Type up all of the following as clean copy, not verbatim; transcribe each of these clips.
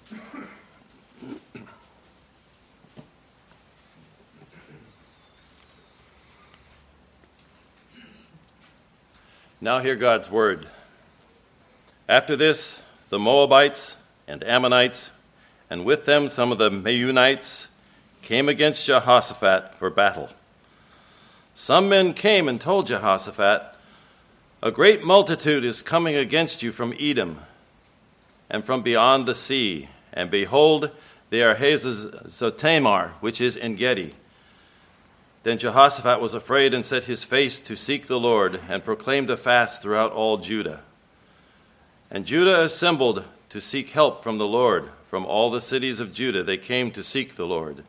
Now hear God's word. After this, the Moabites and Ammonites, and with them some of the Meunites, came against Jehoshaphat for battle. Some men came and told Jehoshaphat, "A great multitude is coming against you from Edom and from beyond the sea, and behold, they are Hazazon-Tamar, which is En Gedi." Then Jehoshaphat was afraid and set his face to seek the Lord and proclaimed a fast throughout all Judah. And Judah assembled to seek help from the Lord. From all the cities of Judah they came to seek the Lord.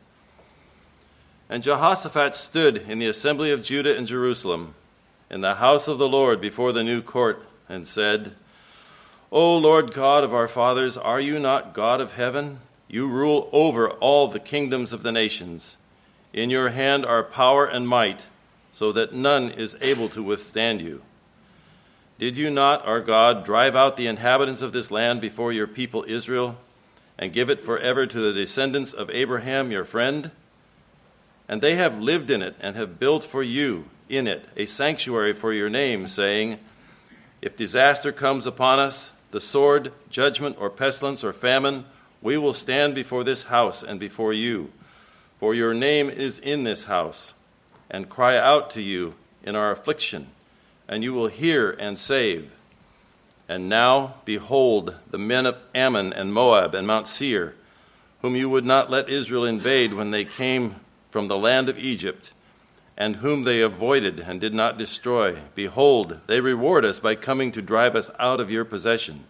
And Jehoshaphat stood in the assembly of Judah in Jerusalem, in the house of the Lord before the new court, and said, "O Lord God of our fathers, are you not God of heaven? You rule over all the kingdoms of the nations. In your hand are power and might, so that none is able to withstand you. Did you not, our God, drive out the inhabitants of this land before your people Israel, and give it forever to the descendants of Abraham your friend? And they have lived in it and have built for you in it a sanctuary for your name, saying, 'If disaster comes upon us, the sword, judgment, or pestilence, or famine, we will stand before this house and before you. For your name is in this house, and cry out to you in our affliction, and you will hear and save.' And now, behold, the men of Ammon and Moab and Mount Seir, whom you would not let Israel invade when they came from the land of Egypt, and whom they avoided and did not destroy, behold, they reward us by coming to drive us out of your possession,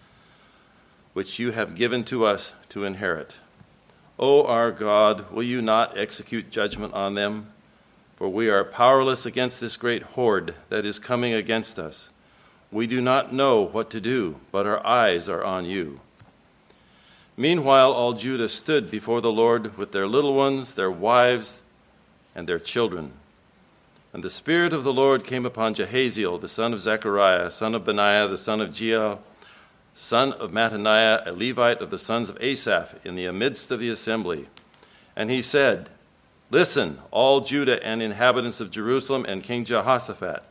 which you have given to us to inherit. O our God, will you not execute judgment on them? For we are powerless against this great horde that is coming against us. We do not know what to do, but our eyes are on you." Meanwhile, all Judah stood before the Lord with their little ones, their wives, and their children. And the Spirit of the Lord came upon Jehaziel, the son of Zechariah, son of Benaiah, the son of Jeiel, son of Mattaniah, a Levite of the sons of Asaph, in the midst of the assembly. And he said, "Listen, all Judah and inhabitants of Jerusalem and King Jehoshaphat.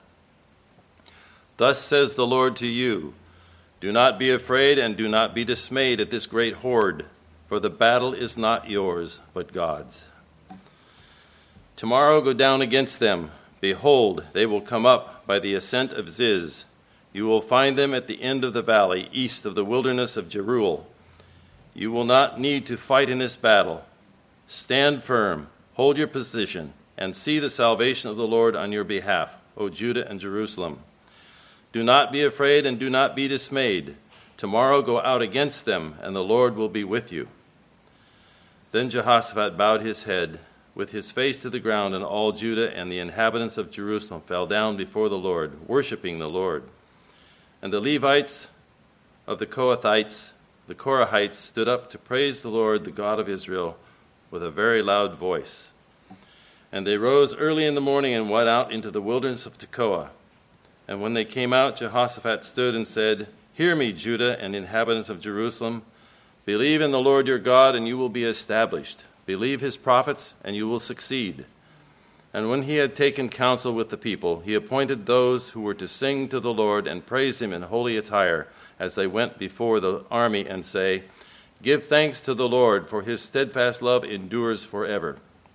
Thus says the Lord to you, do not be afraid and do not be dismayed at this great horde, for the battle is not yours, but God's. Tomorrow go down against them. Behold, they will come up by the ascent of Ziz. You will find them at the end of the valley, east of the wilderness of Jeruel. You will not need to fight in this battle. Stand firm, hold your position, and see the salvation of the Lord on your behalf, O Judah and Jerusalem. Do not be afraid and do not be dismayed. Tomorrow go out against them, and the Lord will be with you." Then Jehoshaphat bowed his head with his face to the ground, and all Judah and the inhabitants of Jerusalem fell down before the Lord, worshiping the Lord. And the Levites of the Kohathites, the Korahites, stood up to praise the Lord, the God of Israel, with a very loud voice. And they rose early in the morning and went out into the wilderness of Tekoa. And when they came out, Jehoshaphat stood and said, "Hear me, Judah and inhabitants of Jerusalem. Believe in the Lord your God, and you will be established. Believe his prophets, and you will succeed." And when he had taken counsel with the people, he appointed those who were to sing to the Lord and praise him in holy attire as they went before the army and say, "Give thanks to the Lord, for his steadfast love endures forever."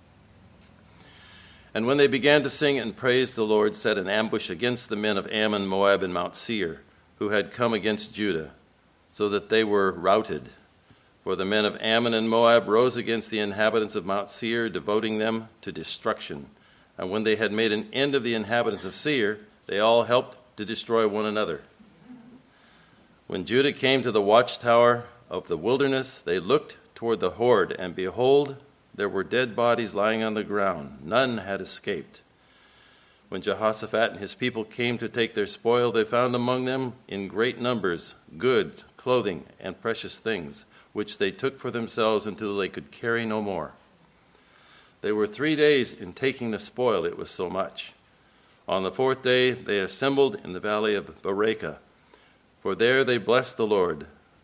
And when they began to sing and praise, the Lord set an ambush against the men of Ammon, Moab, and Mount Seir, who had come against Judah, so that they were routed. For the men of Ammon and Moab rose against the inhabitants of Mount Seir, devoting them to destruction. And when they had made an end of the inhabitants of Seir, they all helped to destroy one another. When Judah came to the watchtower of the wilderness, they looked toward the horde, and behold, there were dead bodies lying on the ground. None had escaped. When Jehoshaphat and his people came to take their spoil, they found among them in great numbers goods, clothing, and precious things, which they took for themselves until they could carry no more. They were 3 days in taking the spoil, it was so much. On the 4th day they assembled in the valley of Berachah, for there they blessed the Lord.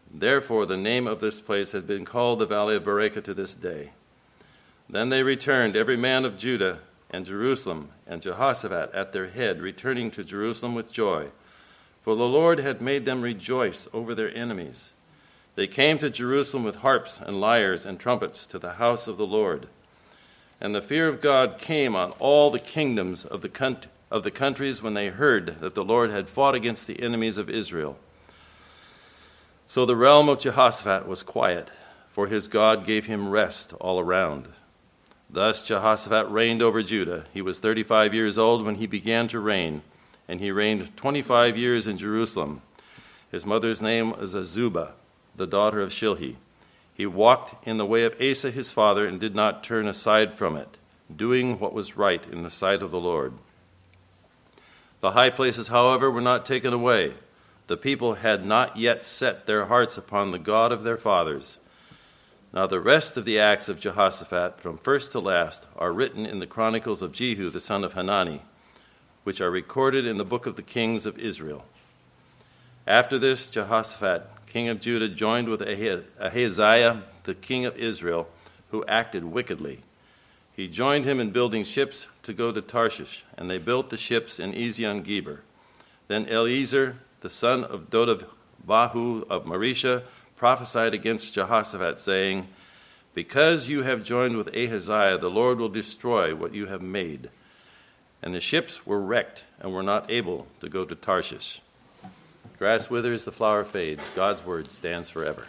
Therefore the name of this place has been called the Valley of Berachah to this day. Then they returned, every man of Judah and Jerusalem, and Jehoshaphat at their head, returning to Jerusalem with joy. For the Lord had made them rejoice over their enemies. They came to Jerusalem with harps and lyres and trumpets to the house of the Lord. And the fear of God came on all the kingdoms of the countries when they heard that the Lord had fought against the enemies of Israel. So the realm of Jehoshaphat was quiet, for his God gave him rest all around. Thus Jehoshaphat reigned over Judah. He was 35 years old when he began to reign, and he reigned 25 years in Jerusalem. His mother's name was Azubah, the daughter of Shilhi. He walked in the way of Asa his father and did not turn aside from it, doing what was right in the sight of the Lord. The high places, however, were not taken away. The people had not yet set their hearts upon the God of their fathers. Now the rest of the acts of Jehoshaphat, from first to last, are written in the chronicles of Jehu the son of Hanani, which are recorded in the book of the kings of Israel. After this, Jehoshaphat, king of Judah, joined with Ahaziah, the king of Israel, who acted wickedly. He joined him in building ships to go to Tarshish, and they built the ships in Ezion-Geber. Then Eliezer, the son of Dodavahu of Marisha, prophesied against Jehoshaphat, saying, Because you have joined with Ahaziah, the Lord will destroy what you have made. And the ships were wrecked and were not able to go to Tarshish. Grass withers, the flower fades. God's word stands forever.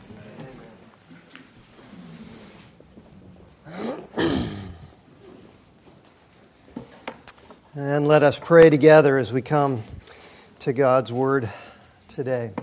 And let us pray together as we come to God's word today.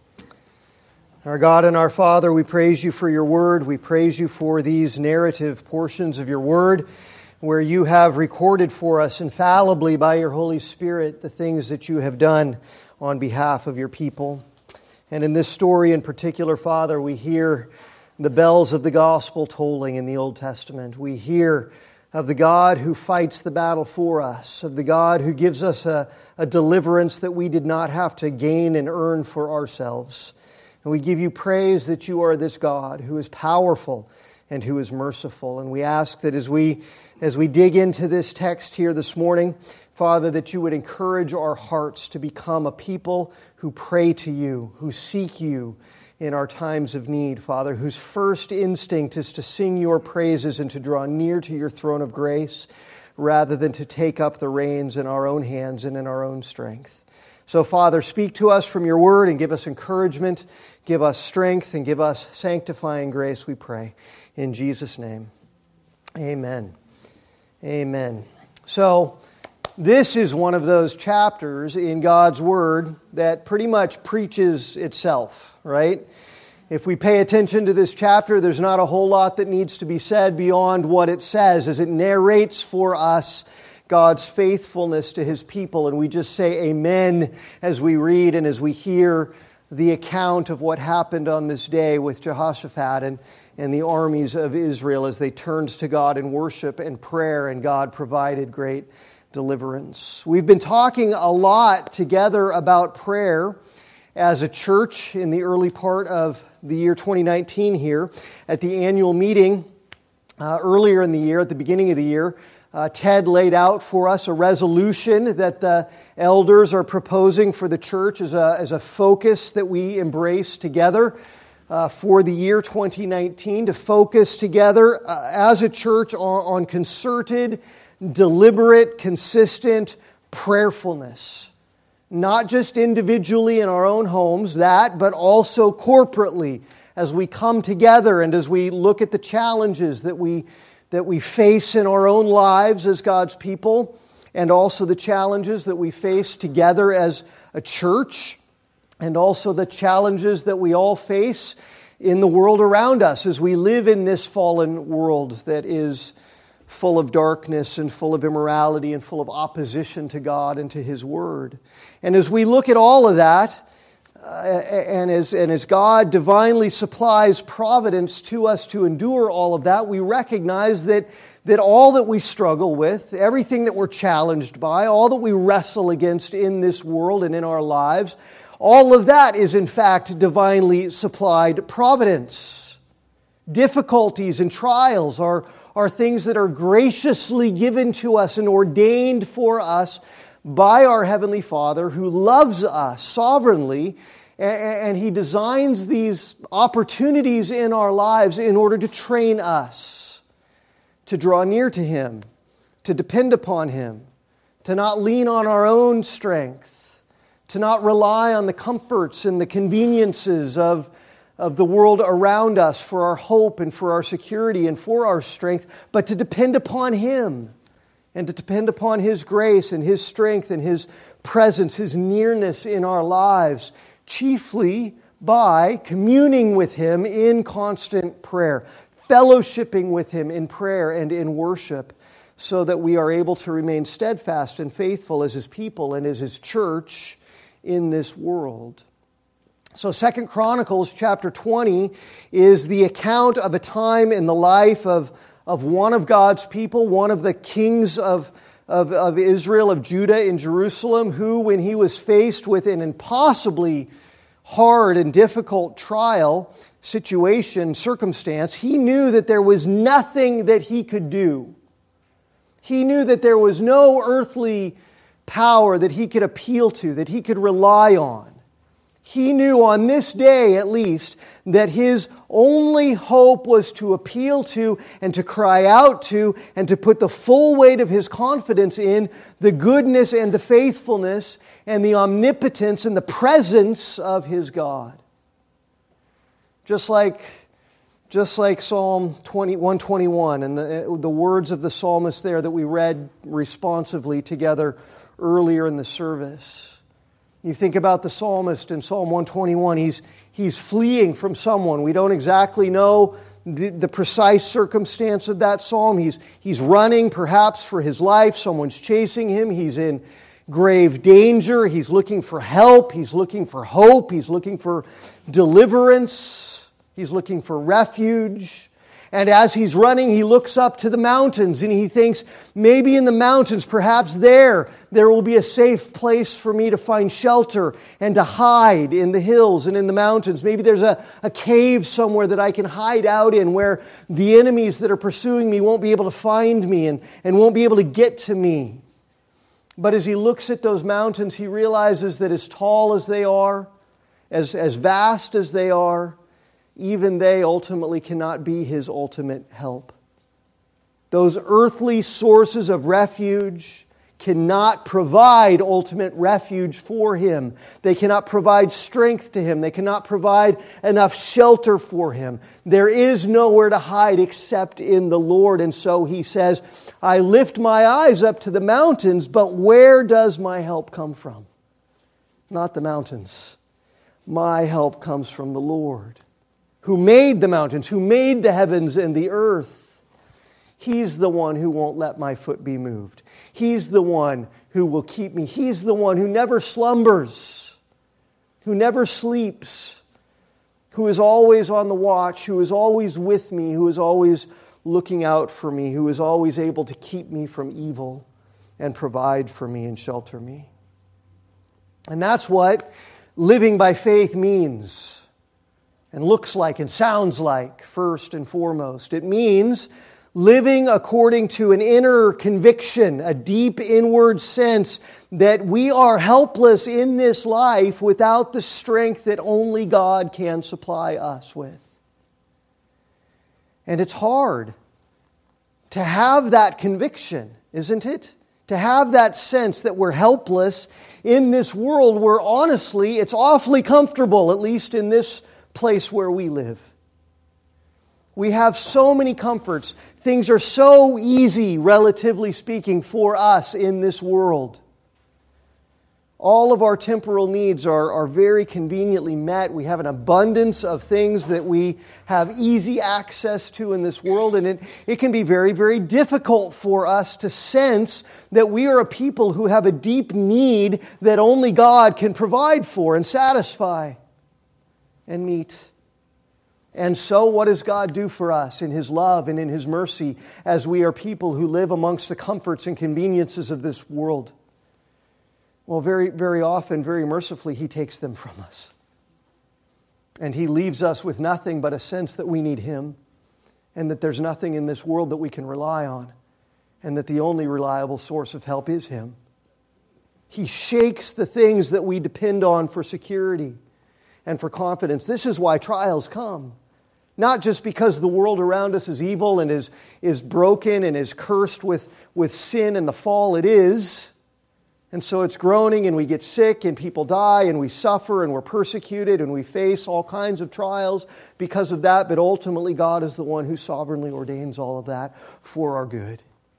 Our God and our Father, we praise you for your word. We praise you for these narrative portions of your word where you have recorded for us infallibly by your Holy Spirit the things that you have done on behalf of your people. And in this story in particular, Father, we hear the bells of the gospel tolling in the Old Testament. We hear of the God who fights the battle for us, of the God who gives us a deliverance that we did not have to gain and earn for ourselves. And we give you praise that you are this God who is powerful and who is merciful. And we ask that as we dig into this text here this morning, Father, that you would encourage our hearts to become a people who pray to you, who seek you in our times of need, Father, whose first instinct is to sing your praises and to draw near to your throne of grace rather than to take up the reins in our own hands and in our own strength. So, Father, speak to us from your word and give us encouragement, give us strength, and give us sanctifying grace, we pray. In Jesus' name, amen. Amen. So, this is one of those chapters in God's word that pretty much preaches itself, right? If we pay attention to this chapter, there's not a whole lot that needs to be said beyond what it says as it narrates for us God's faithfulness to His people. And we just say amen as we read and as we hear the account of what happened on this day with Jehoshaphat and the armies of Israel as they turned to God in worship and prayer, and God provided great deliverance. We've been talking a lot together about prayer as a church in the early part of the year 2019 here. At the annual meeting earlier in the year, at the beginning of the year, Ted laid out for us a resolution that the elders are proposing for the church as a focus that we embrace together for the year 2019, to focus together as a church on concerted, deliberate, consistent prayerfulness. Not just individually in our own homes, but also corporately as we come together and as we look at the challenges that we face in our own lives as God's people, and also the challenges that we face together as a church, and also the challenges that we all face in the world around us as we live in this fallen world that is full of darkness and full of immorality and full of opposition to God and to His Word. And as we look at all of that, and as God divinely supplies providence to us to endure all of that, we recognize that all that we struggle with, everything that we're challenged by, all that we wrestle against in this world and in our lives, All of that is in fact divinely supplied providence. Difficulties and trials are things that are graciously given to us and ordained for us by our Heavenly Father, who loves us sovereignly, and He designs these opportunities in our lives in order to train us to draw near to Him, to depend upon Him, to not lean on our own strength, to not rely on the comforts and the conveniences of the world around us for our hope and for our security and for our strength, but to depend upon Him and to depend upon His grace and His strength and His presence, His nearness in our lives, chiefly by communing with Him in constant prayer, fellowshipping with Him in prayer and in worship, so that we are able to remain steadfast and faithful as His people and as His church in this world. So 2 Chronicles chapter 20 is the account of a time in the life of one of God's people, one of the kings of Israel, of Judah in Jerusalem, who, when he was faced with an impossibly hard and difficult trial, situation, circumstance, he knew that there was nothing that he could do. He knew that there was no earthly power that he could appeal to, that he could rely on. He knew on this day, at least, that his only hope was to appeal to and to cry out to and to put the full weight of his confidence in the goodness and the faithfulness and the omnipotence and the presence of his God. Just like Psalm 121 and the words of the psalmist there that we read responsively together earlier in the service. You think about the psalmist in Psalm 121, he's fleeing from someone. We don't exactly know the precise circumstance of that psalm. He's running perhaps for his life. Someone's chasing him. He's in grave danger. He's looking for help. He's looking for hope. He's looking for deliverance. He's looking for refuge. And as he's running, he looks up to the mountains and he thinks, maybe in the mountains, perhaps there will be a safe place for me to find shelter and to hide in the hills and in the mountains. Maybe there's a cave somewhere that I can hide out in where the enemies that are pursuing me won't be able to find me and won't be able to get to me. But as he looks at those mountains, he realizes that as tall as they are, as vast as they are, even they ultimately cannot be his ultimate help. Those earthly sources of refuge cannot provide ultimate refuge for him. They cannot provide strength to him. They cannot provide enough shelter for him. There is nowhere to hide except in the Lord. And so he says, I lift my eyes up to the mountains, but where does my help come from? Not the mountains. My help comes from the Lord, who made the mountains, who made the heavens and the earth. He's the one who won't let my foot be moved. He's the one who will keep me. He's the one who never slumbers, who never sleeps, who is always on the watch, who is always with me, who is always looking out for me, who is always able to keep me from evil and provide for me and shelter me. And that's what living by faith means. And looks like and sounds like, first and foremost. It means living according to an inner conviction, a deep inward sense that we are helpless in this life without the strength that only God can supply us with. And it's hard to have that conviction, isn't it? To have that sense that we're helpless in this world where honestly it's awfully comfortable, at least in this place where we live. We have so many comforts. Things are so easy, relatively speaking, for us in this world. All of our temporal needs are very conveniently met. We have an abundance of things that we have easy access to in this world, and it can be very, very difficult for us to sense that we are a people who have a deep need that only God can provide for and satisfy and meet. And so what does God do for us in His love and in His mercy as we are people who live amongst the comforts and conveniences of this world? Well, very, very often, very mercifully, He takes them from us. And He leaves us with nothing but a sense that we need Him, and that there's nothing in this world that we can rely on, and that the only reliable source of help is Him. He shakes the things that we depend on for security and for confidence. This is why trials come. Not just because the world around us is evil and is broken and is cursed with sin and the fall it is. And so it's groaning and we get sick and people die and we suffer and we're persecuted and we face all kinds of trials because of that. But ultimately God is the one who sovereignly ordains all of that for our good.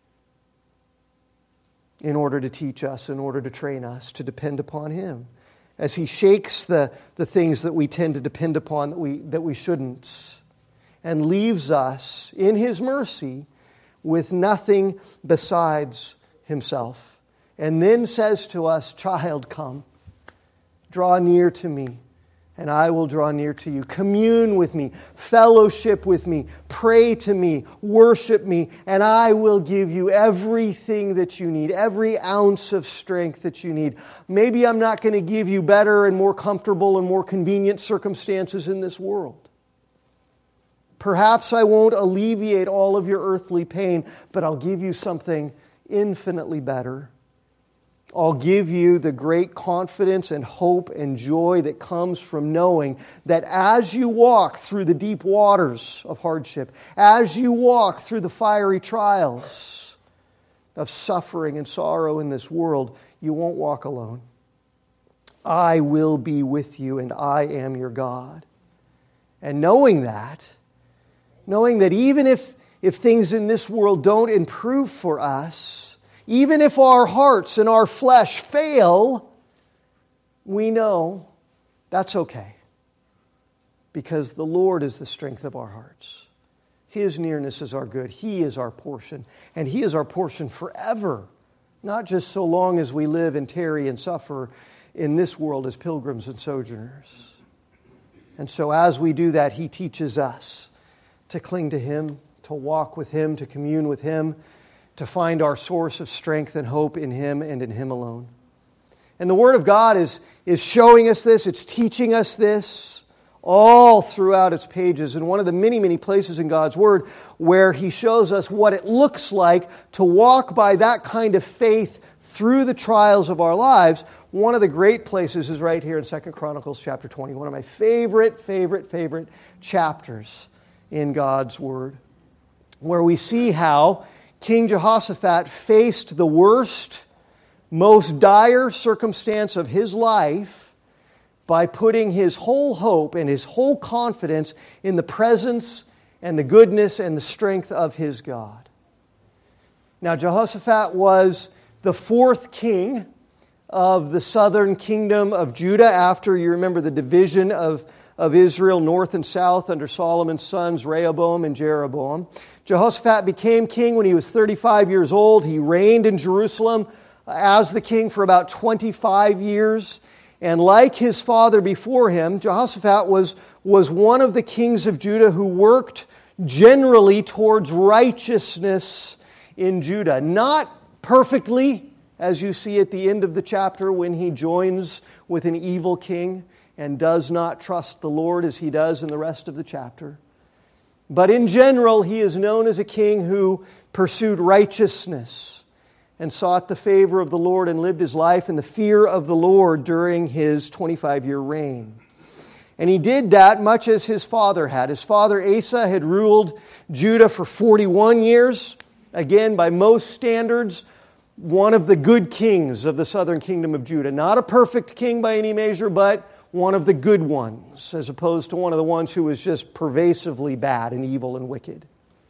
In order to teach us, in order to train us to depend upon Him. As He shakes the things that we tend to depend upon that we shouldn't. And leaves us in His mercy with nothing besides Himself. And then says to us, child, come, draw near to me, and I will draw near to you. Commune with me, fellowship with me, pray to me, worship me, and I will give you everything that you need, every ounce of strength that you need. Maybe I'm not going to give you better and more comfortable and more convenient circumstances in this world. Perhaps I won't alleviate all of your earthly pain, but I'll give you something infinitely better. I'll give you the great confidence and hope and joy that comes from knowing that as you walk through the deep waters of hardship, as you walk through the fiery trials of suffering and sorrow in this world, you won't walk alone. I will be with you and I am your God. And knowing that even if things in this world don't improve for us, even if our hearts and our flesh fail, we know that's okay. Because the Lord is the strength of our hearts. His nearness is our good. He is our portion. And He is our portion forever. Not just so long as we live and tarry and suffer in this world as pilgrims and sojourners. And so as we do that, He teaches us to cling to Him, to walk with Him, to commune with Him, to find our source of strength and hope in Him and in Him alone. And the Word of God is showing us this, it's teaching us this all throughout its pages. And one of the many, many places in God's Word where He shows us what it looks like to walk by that kind of faith through the trials of our lives, one of the great places is right here in 2 Chronicles chapter 20, one of my favorite chapters in God's Word, where we see how King Jehoshaphat faced the worst, most dire circumstance of his life by putting his whole hope and his whole confidence in the presence and the goodness and the strength of his God. Now, Jehoshaphat was the fourth king of the southern kingdom of Judah after, you remember, the division of Israel north and south under Solomon's sons Rehoboam and Jeroboam. Jehoshaphat became king when he was 35 years old. He reigned in Jerusalem as the king for about 25 years. And like his father before him, Jehoshaphat was one of the kings of Judah who worked generally towards righteousness in Judah. Not perfectly, as you see at the end of the chapter when he joins with an evil king and does not trust the Lord as he does in the rest of the chapter. But in general, he is known as a king who pursued righteousness and sought the favor of the Lord and lived his life in the fear of the Lord during his 25-year reign. And he did that much as his father had. His father Asa had ruled Judah for 41 years. Again, by most standards, one of the good kings of the southern kingdom of Judah. Not a perfect king by any measure, but one of the good ones, as opposed to one of the ones who was just pervasively bad and evil and wicked.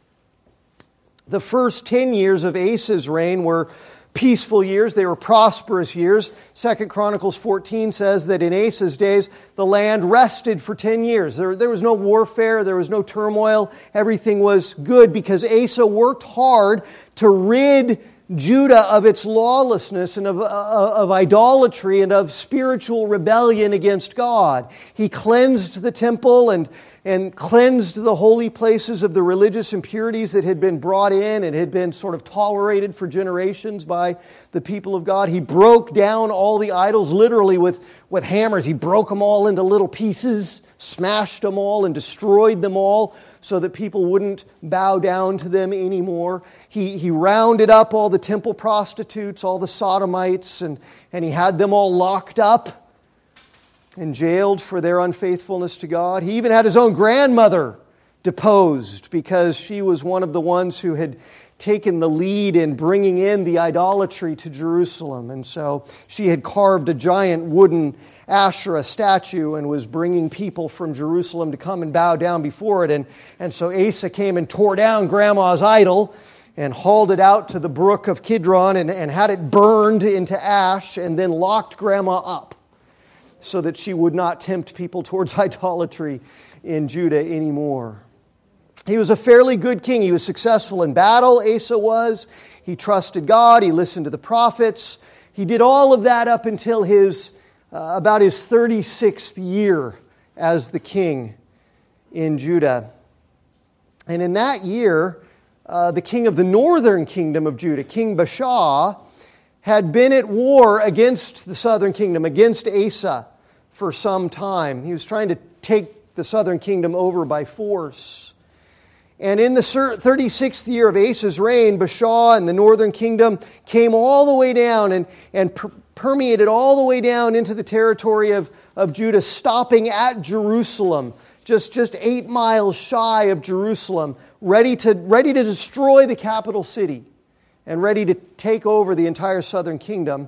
The first 10 years of Asa's reign were peaceful years. They were prosperous years. 2 Chronicles 14 says that in Asa's days, the land rested for 10 years. There was no warfare. There was no turmoil. Everything was good because Asa worked hard to rid Judah of its lawlessness and of idolatry and of spiritual rebellion against God. He cleansed the temple and cleansed the holy places of the religious impurities that had been brought in and had been sort of tolerated for generations by the people of God. He broke down all the idols literally with hammers. He broke them all into little pieces, smashed them all and destroyed them all so that people wouldn't bow down to them anymore. He rounded up all the temple prostitutes, all the sodomites, and he had them all locked up and jailed for their unfaithfulness to God. He even had his own grandmother deposed because she was one of the ones who had taken the lead in bringing in the idolatry to Jerusalem. And so she had carved a giant wooden Asherah statue and was bringing people from Jerusalem to come and bow down before it. And so Asa came and tore down Grandma's idol and hauled it out to the brook of Kidron and had it burned into ash and then locked Grandma up so that she would not tempt people towards idolatry in Judah anymore. He was a fairly good king. He was successful in battle, Asa was. He trusted God. He listened to the prophets. He did all of that up until about his 36th year as the king in Judah. And in that year, the king of the northern kingdom of Judah, King Baasha, had been at war against the southern kingdom, against Asa for some time. He was trying to take the southern kingdom over by force. And in the 36th year of Asa's reign, Baasha and the northern kingdom came all the way down and permeated all the way down into the territory of Judah, stopping at Jerusalem, just 8 miles shy of Jerusalem, ready to destroy the capital city and ready to take over the entire southern kingdom.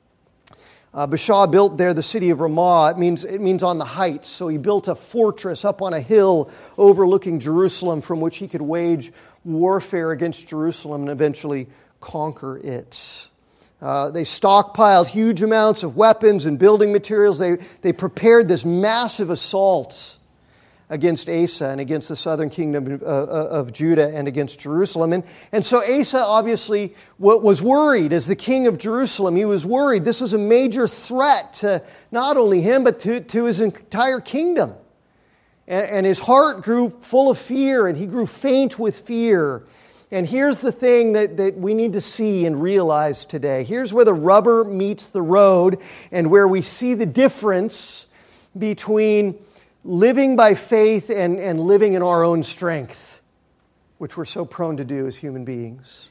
Baasha built there the city of Ramah. It means on the heights. So he built a fortress up on a hill overlooking Jerusalem from which he could wage warfare against Jerusalem and eventually conquer it. They stockpiled huge amounts of weapons and building materials. They prepared this massive assault against Asa and against the southern kingdom of Judah and against Jerusalem. And so Asa obviously was worried as the king of Jerusalem. He was worried. This is a major threat to not only him, but to his entire kingdom. And his heart grew full of fear, and he grew faint with fear. And here's the thing that we need to see and realize today. Here's where the rubber meets the road and where we see the difference between living by faith and living in our own strength, which we're so prone to do as human beings.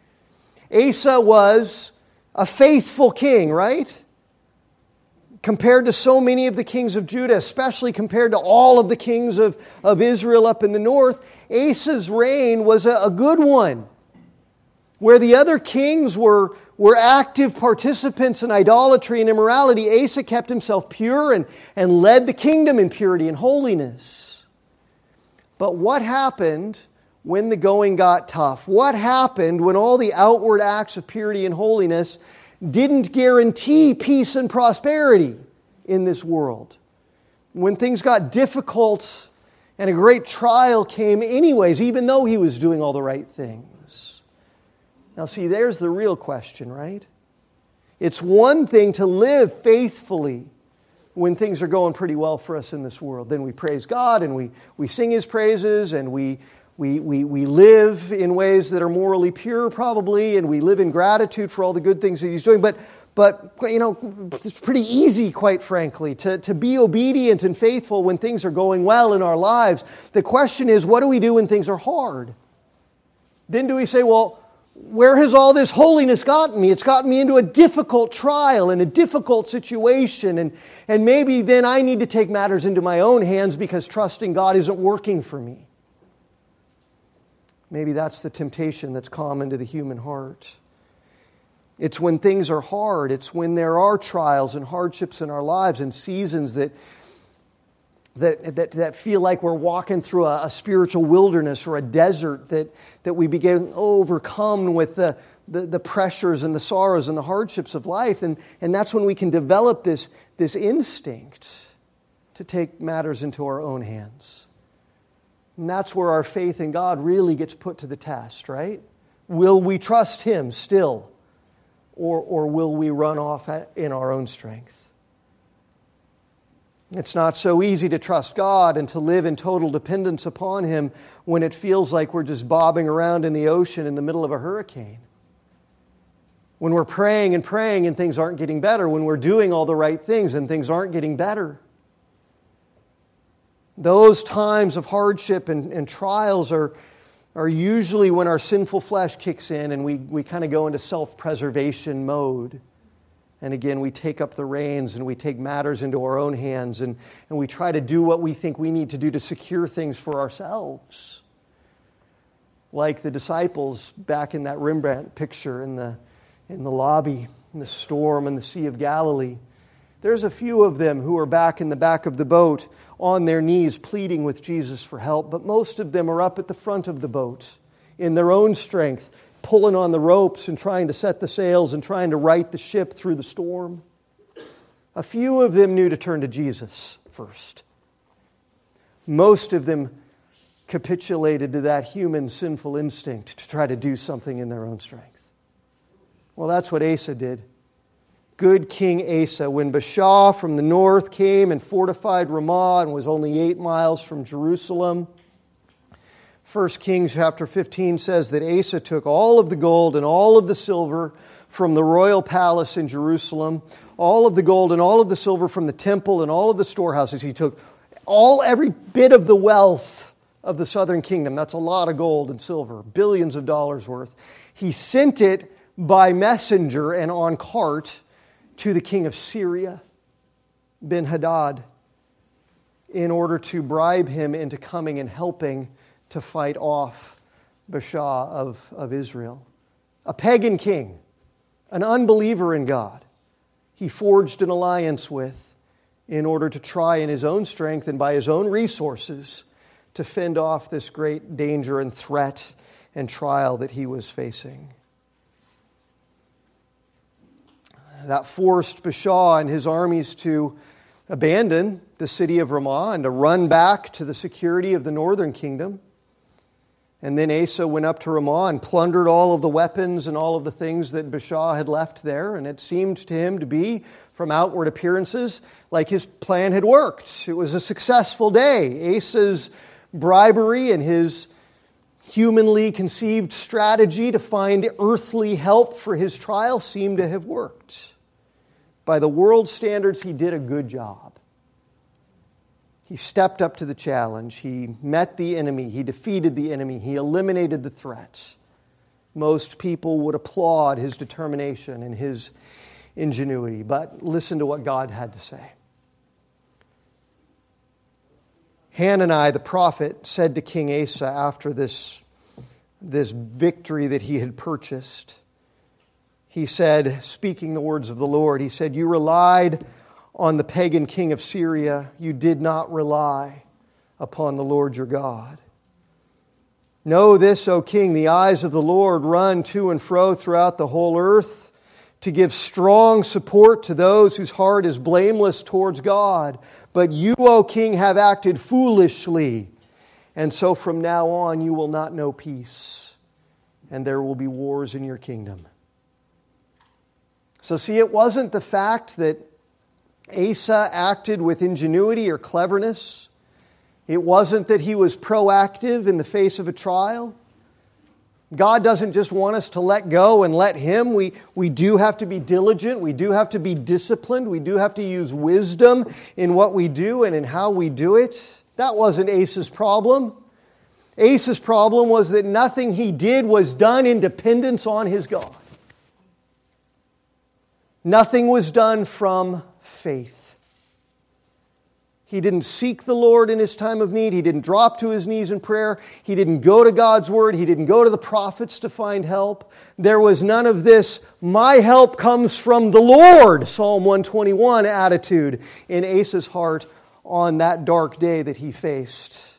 Asa was a faithful king, right? Compared to so many of the kings of Judah, especially compared to all of the kings of Israel up in the north, Asa's reign was a good one. Where the other kings were active participants in idolatry and immorality, Asa kept himself pure and led the kingdom in purity and holiness. But what happened when the going got tough? What happened when all the outward acts of purity and holiness didn't guarantee peace and prosperity in this world? When things got difficult and a great trial came anyways, even though he was doing all the right things. Now see, there's the real question, right? It's one thing to live faithfully when things are going pretty well for us in this world. Then we praise God and we sing His praises and we live in ways that are morally pure probably, and we live in gratitude for all the good things that He's doing. But you know, it's pretty easy, quite frankly, to be obedient and faithful when things are going well in our lives. The question is, what do we do when things are hard? Then do we say, well, where has all this holiness gotten me? It's gotten me into a difficult trial and a difficult situation, and maybe then I need to take matters into my own hands because trusting God isn't working for me. Maybe that's the temptation that's common to the human heart. It's when things are hard. It's when there are trials and hardships in our lives and seasons that feel like we're walking through a spiritual wilderness or a desert that we begin overcome with the pressures and the sorrows and the hardships of life. And that's when we can develop this instinct to take matters into our own hands. And that's where our faith in God really gets put to the test, right? Will we trust Him still? Or will we run off in our own strength? It's not so easy to trust God and to live in total dependence upon Him when it feels like we're just bobbing around in the ocean in the middle of a hurricane. When we're praying and things aren't getting better. When we're doing all the right things and things aren't getting better. Those times of hardship and trials are usually when our sinful flesh kicks in and we kind of go into self-preservation mode. And again, we take up the reins and we take matters into our own hands and we try to do what we think we need to do to secure things for ourselves. Like the disciples back in that Rembrandt picture in the lobby, in the storm in the Sea of Galilee. There's a few of them who are back in the back of the boat on their knees pleading with Jesus for help, but most of them are up at the front of the boat in their own strength, pulling on the ropes and trying to set the sails and trying to right the ship through the storm. A few of them knew to turn to Jesus first. Most of them capitulated to that human sinful instinct to try to do something in their own strength. Well, that's what Asa did. Good King Asa, when Baasha from the north came and fortified Ramah and was only 8 miles from Jerusalem. 1 Kings chapter 15 says that Asa took all of the gold and all of the silver from the royal palace in Jerusalem, all of the gold and all of the silver from the temple and all of the storehouses. He took every bit of the wealth of the southern kingdom. That's a lot of gold and silver, billions of dollars worth. He sent it by messenger and on cart to the king of Syria, Ben-Hadad, in order to bribe him into coming and helping to fight off Baasha of Israel. A pagan king, an unbeliever in God, he forged an alliance with in order to try in his own strength and by his own resources to fend off this great danger and threat and trial that he was facing. That forced Baasha and his armies to abandon the city of Ramah and to run back to the security of the northern kingdom. And then Asa went up to Ramah and plundered all of the weapons and all of the things that Baasha had left there. And it seemed to him to be, from outward appearances, like his plan had worked. It was a successful day. Asa's bribery and his humanly conceived strategy to find earthly help for his trial seemed to have worked. By the world's standards, he did a good job. He stepped up to the challenge. He met the enemy. He defeated the enemy. He eliminated the threat. Most people would applaud his determination and his ingenuity. But listen to what God had to say. Hanani, the prophet, said to King Asa after this victory that he had purchased, he said, speaking the words of the Lord, he said, "You relied on the pagan king of Syria. You did not rely upon the Lord your God. Know this, O king, the eyes of the Lord run to and fro throughout the whole earth to give strong support to those whose heart is blameless towards God. But you, O king, have acted foolishly. And so from now on you will not know peace, and there will be wars in your kingdom." So see, it wasn't the fact that Asa acted with ingenuity or cleverness. It wasn't that he was proactive in the face of a trial. God doesn't just want us to let go and let Him. We do have to be diligent. We do have to be disciplined. We do have to use wisdom in what we do and in how we do it. That wasn't Asa's problem. Asa's problem was that nothing he did was done in dependence on his God. Nothing was done from faith. He didn't seek the Lord in his time of need. He didn't drop to his knees in prayer. He didn't go to God's Word. He didn't go to the prophets to find help. There was none of this, "My help comes from the Lord," Psalm 121 attitude in Asa's heart on that dark day that he faced.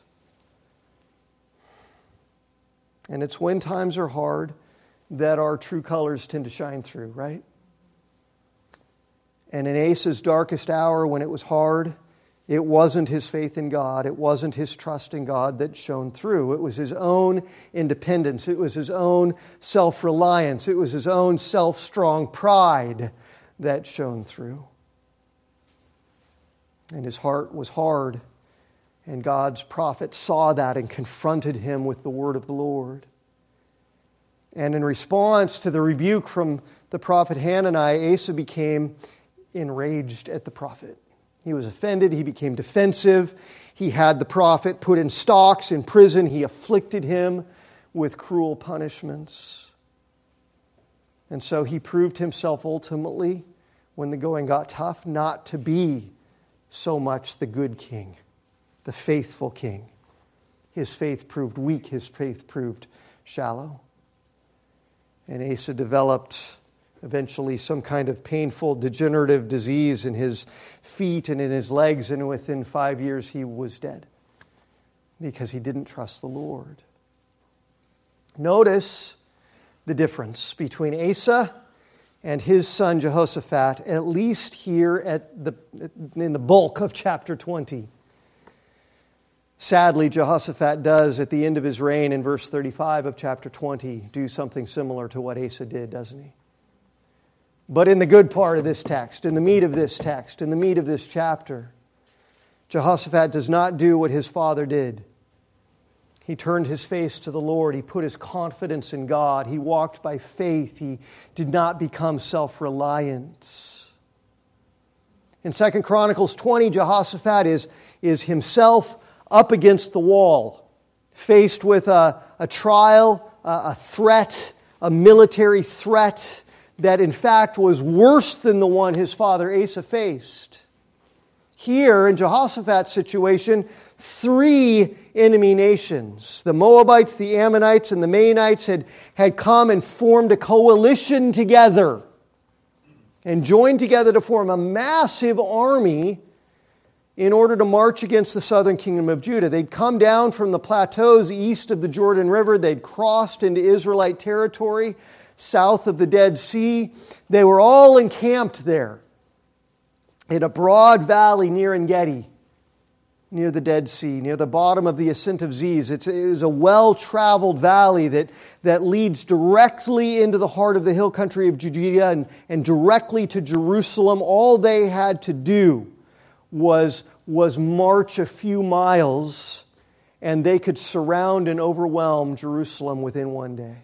And it's when times are hard that our true colors tend to shine through, right? And in Asa's darkest hour, when it was hard, It wasn't his faith in God. It wasn't his trust in God that shone through. It was his own independence. It was his own self-reliance. It was his own self-strong pride that shone through. And his heart was hard. And God's prophet saw that and confronted him with the word of the Lord. And in response to the rebuke from the prophet Hanani, Asa became enraged at the prophet. He was offended. He became defensive. He had the prophet put in stocks in prison. He afflicted him with cruel punishments. And so he proved himself ultimately, when the going got tough, not to be so much the good king, the faithful king. His faith proved weak. His faith proved shallow. And Asa developed eventually some kind of painful degenerative disease in his feet and in his legs, and within 5 years he was dead because he didn't trust the Lord. Notice the difference between Asa and his son Jehoshaphat, at least here in the bulk of chapter 20. Sadly, Jehoshaphat does, at the end of his reign in verse 35 of chapter 20, do something similar to what Asa did, doesn't he? But in the good part of this text, in the meat of this text, in the meat of this chapter, Jehoshaphat does not do what his father did. He turned his face to the Lord. He put his confidence in God. He walked by faith. He did not become self-reliant. In 2 Chronicles 20, Jehoshaphat is himself up against the wall, faced with a trial, a threat, a military threat that in fact was worse than the one his father Asa faced. Here, in Jehoshaphat's situation, 3 enemy nations, the Moabites, the Ammonites, and the Maonites had come and formed a coalition together and joined together to form a massive army in order to march against the southern kingdom of Judah. They'd come down from the plateaus east of the Jordan River. They'd crossed into Israelite territory south of the Dead Sea. They were all encamped there in a broad valley near En-Gedi, near the Dead Sea, near the bottom of the ascent of Ziz. It is a well-traveled valley that leads directly into the heart of the hill country of Judea and directly to Jerusalem. All they had to do was march a few miles, and they could surround and overwhelm Jerusalem within one day.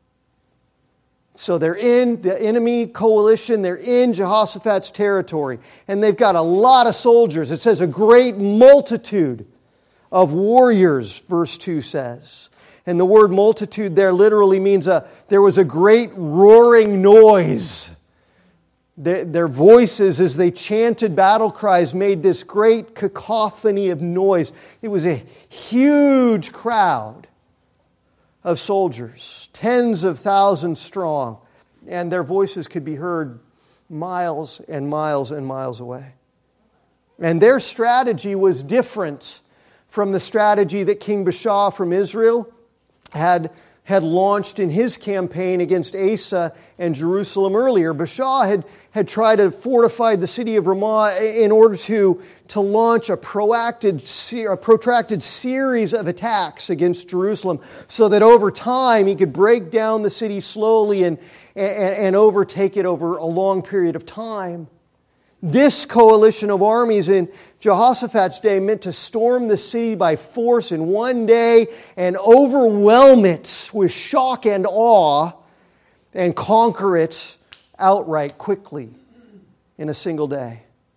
So they're in the enemy coalition, they're in Jehoshaphat's territory, and they've got a lot of soldiers. It says a great multitude of warriors, verse 2 says. And the word multitude there literally means there was a great roaring noise. Their voices, as they chanted battle cries, made this great cacophony of noise. It was a huge crowd of soldiers, tens of thousands strong, and their voices could be heard miles and miles and miles away. And their strategy was different from the strategy that King Baasha from Israel had launched in his campaign against Asa and Jerusalem earlier. Baasha had tried to fortify the city of Ramah in order to launch a protracted series of attacks against Jerusalem so that over time he could break down the city slowly and overtake it over a long period of time. This coalition of armies in Jehoshaphat's day meant to storm the city by force in one day and overwhelm it with shock and awe and conquer it outright quickly in a single day.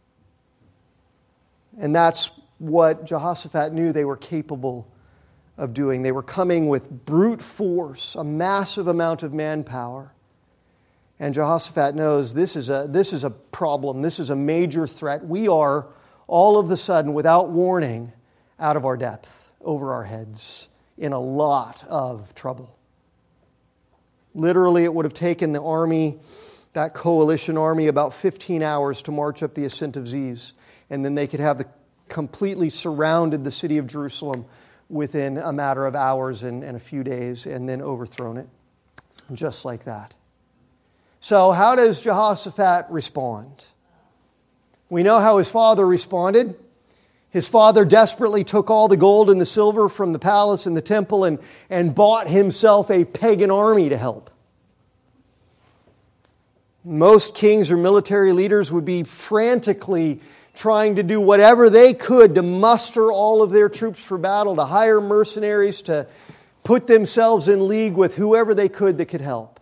And that's what Jehoshaphat knew they were capable of doing. They were coming with brute force, a massive amount of manpower. And Jehoshaphat knows this is a problem. This is a major threat. We are all of a sudden, without warning, out of our depth, over our heads, in a lot of trouble. Literally, it would have taken the army, that coalition army, about 15 hours to march up the ascent of Ziz. And then they could have completely surrounded the city of Jerusalem within a matter of hours and a few days, and then overthrown it. Just like that. So how does Jehoshaphat respond? We know how his father responded. His father desperately took all the gold and the silver from the palace and the temple and bought himself a pagan army to help. Most kings or military leaders would be frantically trying to do whatever they could to muster all of their troops for battle, to hire mercenaries, to put themselves in league with whoever they could that could help.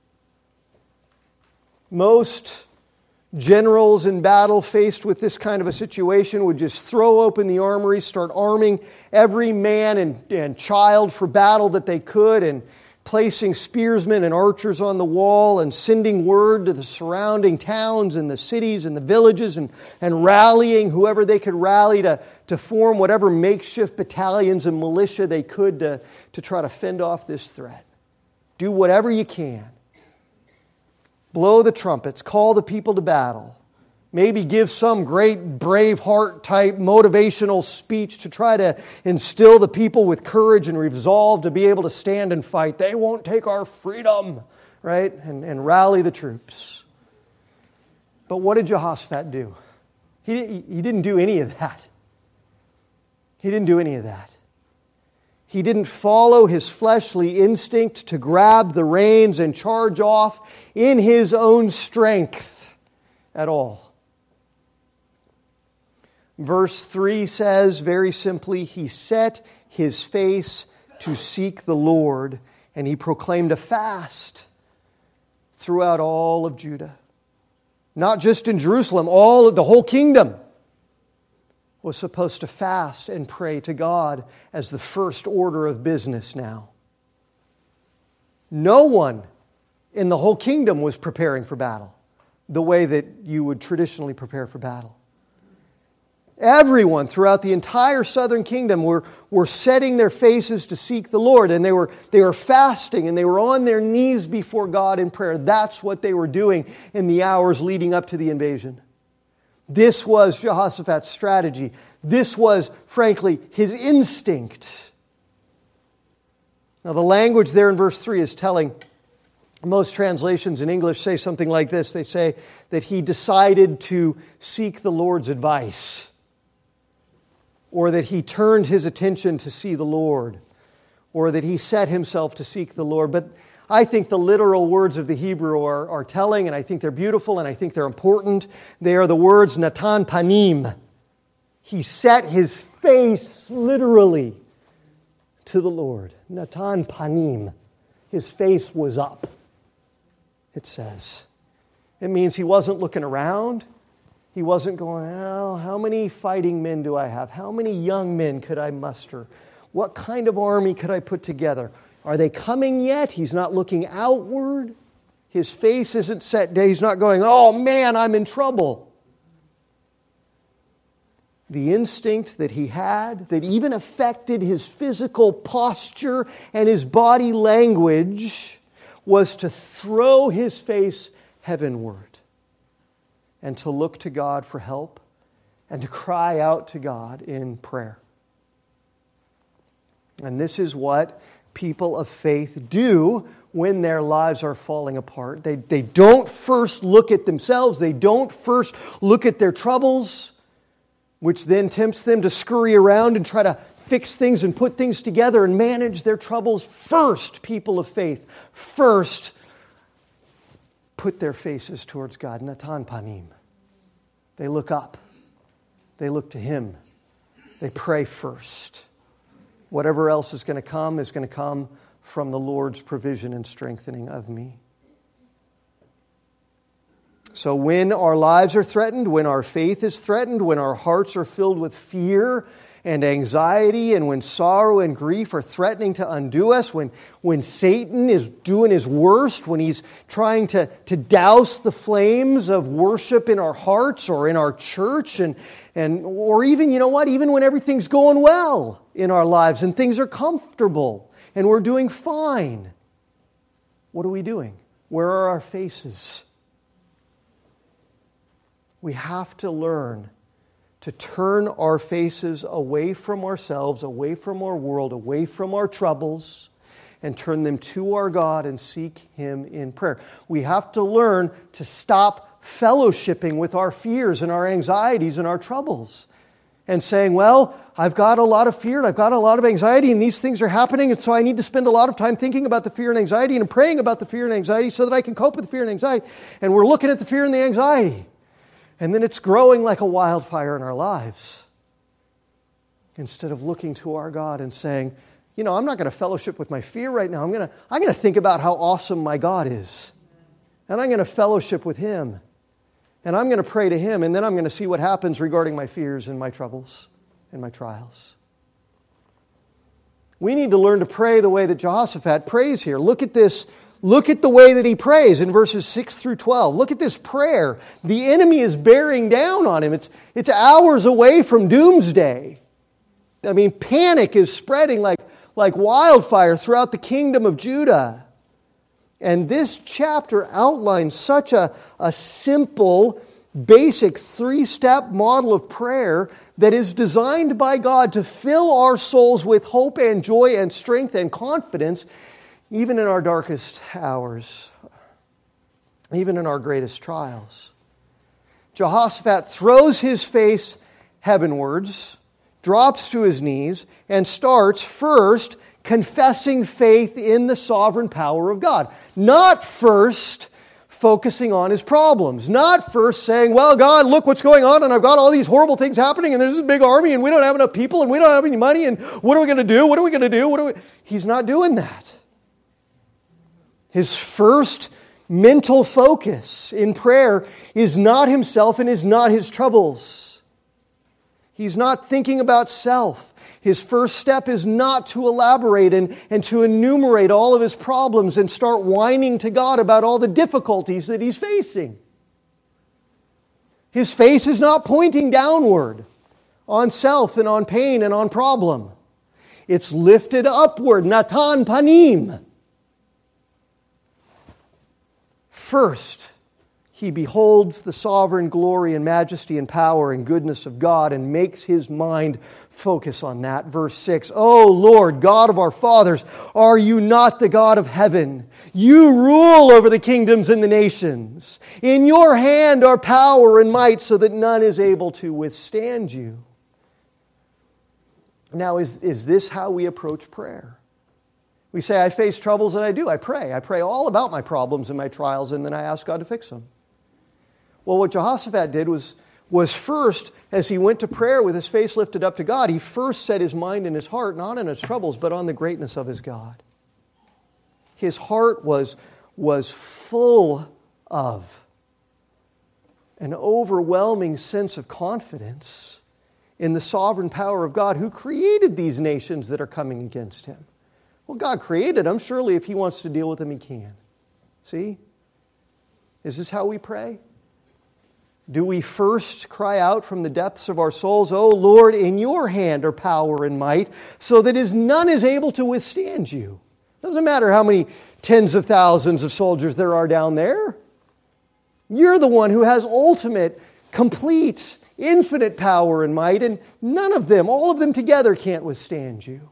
Most generals in battle faced with this kind of a situation would just throw open the armory, start arming every man and child for battle that they could, and placing spearsmen and archers on the wall and sending word to the surrounding towns and the cities and the villages and rallying whoever they could rally to form whatever makeshift battalions and militia they could to try to fend off this threat. Do whatever you can. Blow the trumpets, call the people to battle. Maybe give some great Braveheart type motivational speech to try to instill the people with courage and resolve to be able to stand and fight. They won't take our freedom, right? And rally the troops. But what did Jehoshaphat do? He didn't do any of that. He didn't do any of that. He didn't follow his fleshly instinct to grab the reins and charge off in his own strength at all. Verse 3 says very simply, he set his face to seek the Lord, and he proclaimed a fast throughout all of Judah. Not just in Jerusalem, all of the whole kingdom was supposed to fast and pray to God as the first order of business now. No one in the whole kingdom was preparing for battle the way that you would traditionally prepare for battle. Everyone throughout the entire southern kingdom were setting their faces to seek the Lord, and they were fasting and they were on their knees before God in prayer. That's what they were doing in the hours leading up to the invasion. This was Jehoshaphat's strategy. This was, frankly, his instinct. Now, the language there in verse 3 is telling. Most translations in English say something like this. They say that he decided to seek the Lord's advice, or that he turned his attention to see the Lord, or that he set himself to seek the Lord. But I think the literal words of the Hebrew are telling, and I think they're beautiful, and I think they're important. They are the words Natan Panim. He set his face literally to the Lord. Natan Panim. His face was up, it says. It means he wasn't looking around. He wasn't going, oh, how many fighting men do I have? How many young men could I muster? What kind of army could I put together? Are they coming yet? He's not looking outward. His face isn't set. He's not going, oh man, I'm in trouble. The instinct that he had, that even affected his physical posture and his body language, was to throw his face heavenward and to look to God for help and to cry out to God in prayer. And this is what people of faith do when their lives are falling apart. They don't first look at themselves. They don't first look at their troubles, which then tempts them to scurry around and try to fix things and put things together and manage their troubles. First, people of faith, first put their faces towards God. Natan Panim. They look up. They look to Him. They pray first. Whatever else is going to come from the Lord's provision and strengthening of me. So when our lives are threatened, when our faith is threatened, when our hearts are filled with fear and anxiety, and when sorrow and grief are threatening to undo us, when Satan is doing his worst, when he's trying to douse the flames of worship in our hearts or in our church, or even, even when everything's going well in our lives and things are comfortable and we're doing fine, what are we doing? Where are our faces? We have to learn to turn our faces away from ourselves, away from our world, away from our troubles, and turn them to our God and seek Him in prayer. We have to learn to stop fellowshipping with our fears and our anxieties and our troubles, and saying, well, I've got a lot of fear and I've got a lot of anxiety and these things are happening, and so I need to spend a lot of time thinking about the fear and anxiety and praying about the fear and anxiety so that I can cope with the fear and anxiety. And we're looking at the fear and the anxiety. And then it's growing like a wildfire in our lives. Instead of looking to our God and saying, I'm not going to fellowship with my fear right now. I'm going to think about how awesome my God is. And I'm going to fellowship with Him. And I'm going to pray to Him, and then I'm going to see what happens regarding my fears and my troubles and my trials. We need to learn to pray the way that Jehoshaphat prays here. Look at this. Look at the way that he prays in verses 6 through 12. Look at this prayer. The enemy is bearing down on him. It's hours away from doomsday. Panic is spreading like wildfire throughout the kingdom of Judah. And this chapter outlines such a simple, basic, 3-step model of prayer that is designed by God to fill our souls with hope and joy and strength and confidence, even in our darkest hours, even in our greatest trials. Jehoshaphat throws his face heavenwards, drops to his knees, and starts first confessing faith in the sovereign power of God. Not first focusing on his problems. Not first saying, well, God, look what's going on, and I've got all these horrible things happening, and there's this big army, and we don't have enough people, and we don't have any money, and what are we going to do? What are we going to do? He's not doing that. His first mental focus in prayer is not himself and is not his troubles. He's not thinking about self. His first step is not to elaborate and to enumerate all of his problems and start whining to God about all the difficulties that he's facing. His face is not pointing downward on self and on pain and on problem. It's lifted upward, natan panim. First, he beholds the sovereign glory and majesty and power and goodness of God and makes his mind focus on that. Verse 6, O Lord, God of our fathers, are you not the God of heaven? You rule over the kingdoms and the nations. In your hand are power and might so that none is able to withstand you. Now, is this how we approach prayer? We say, I face troubles, and I do. I pray. I pray all about my problems and my trials, and then I ask God to fix them. Well, what Jehoshaphat did was first, as he went to prayer with his face lifted up to God, he first set his mind and his heart not on his troubles, but on the greatness of his God. His heart was full of an overwhelming sense of confidence in the sovereign power of God who created these nations that are coming against him. Well, God created them. Surely if He wants to deal with them, He can. See? Is this how we pray? Do we first cry out from the depths of our souls, O Lord, in your hand are power and might, so that none is able to withstand you? Doesn't matter how many tens of thousands of soldiers there are down there. You're the one who has ultimate, complete, infinite power and might, and none of them, all of them together, can't withstand you.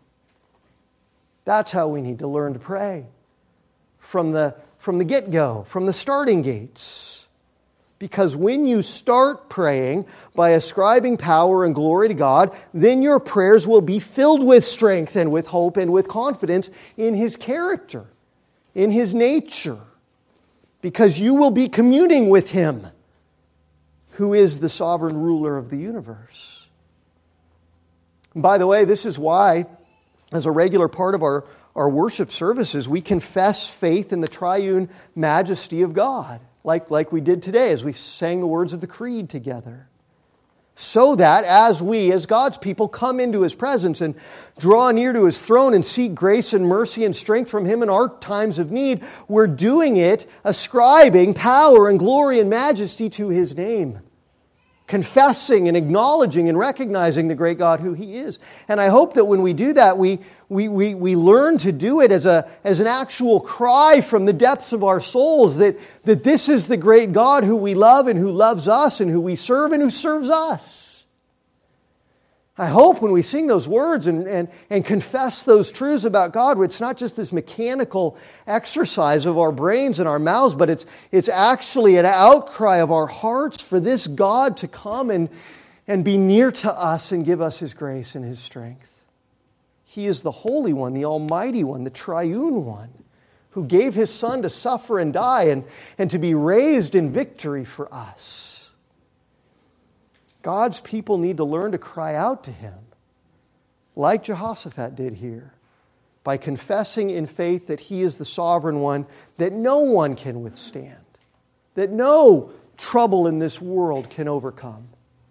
That's how we need to learn to pray. From the get-go, from the starting gates. Because when you start praying by ascribing power and glory to God, then your prayers will be filled with strength and with hope and with confidence in His character, in His nature. Because you will be communing with Him, who is the sovereign ruler of the universe. And by the way, this is why, as a regular part of our worship services, we confess faith in the triune majesty of God, like we did today as we sang the words of the Creed together. So that as we, as God's people, come into His presence and draw near to His throne and seek grace and mercy and strength from Him in our times of need, we're doing it ascribing power and glory and majesty to His name. Confessing and acknowledging and recognizing the great God who He is. And I hope that when we do that, we learn to do it as an actual cry from the depths of our souls that this is the great God who we love and who loves us and who we serve and who serves us. I hope when we sing those words and confess those truths about God, it's not just this mechanical exercise of our brains and our mouths, but it's actually an outcry of our hearts for this God to come and be near to us and give us His grace and His strength. He is the Holy One, the Almighty One, the Triune One, who gave His Son to suffer and die and to be raised in victory for us. God's people need to learn to cry out to Him, like Jehoshaphat did here, by confessing in faith that He is the sovereign one that no one can withstand, that no trouble in this world can overcome.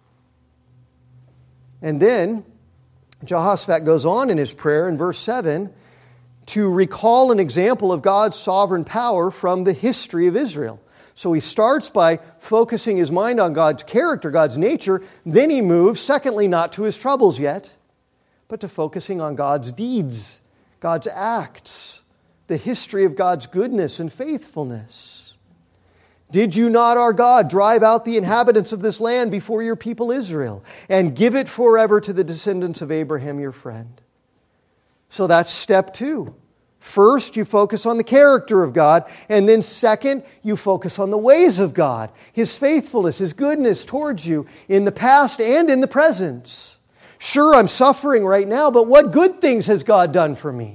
And then Jehoshaphat goes on in his prayer in verse 7 to recall an example of God's sovereign power from the history of Israel. So he starts by focusing his mind on God's character, God's nature. Then he moves, secondly, not to his troubles yet, but to focusing on God's deeds, God's acts, the history of God's goodness and faithfulness. Did you not, our God, drive out the inhabitants of this land before your people Israel and give it forever to the descendants of Abraham, your friend? So that's step 2. First, you focus on the character of God, and then second, you focus on the ways of God, His faithfulness, His goodness towards you in the past and in the present. Sure, I'm suffering right now, but what good things has God done for me?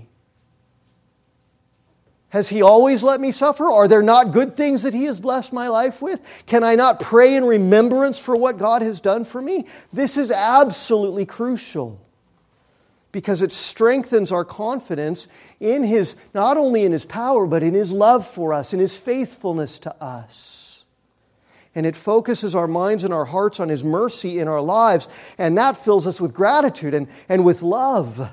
Has He always let me suffer? Are there not good things that He has blessed my life with? Can I not pray in remembrance for what God has done for me? This is absolutely crucial because it strengthens our confidence in His, not only in His power, but in His love for us, in His faithfulness to us. And it focuses our minds and our hearts on His mercy in our lives, and that fills us with gratitude and with love.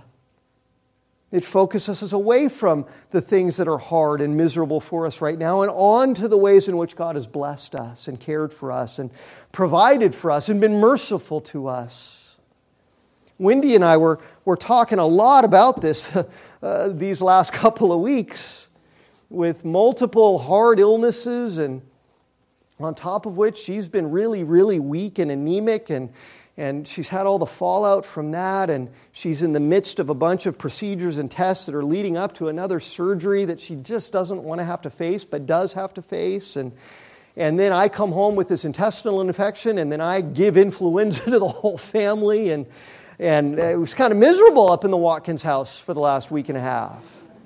It focuses us away from the things that are hard and miserable for us right now and on to the ways in which God has blessed us and cared for us and provided for us and been merciful to us. Wendy and I were talking a lot about this these last couple of weeks with multiple hard illnesses, and on top of which she's been really, really weak and anemic, and she's had all the fallout from that, and she's in the midst of a bunch of procedures and tests that are leading up to another surgery that she just doesn't want to have to face, but does have to face. And then I come home with this intestinal infection, and then I give influenza to the whole family, and it was kind of miserable up in the Watkins house for the last week and a half.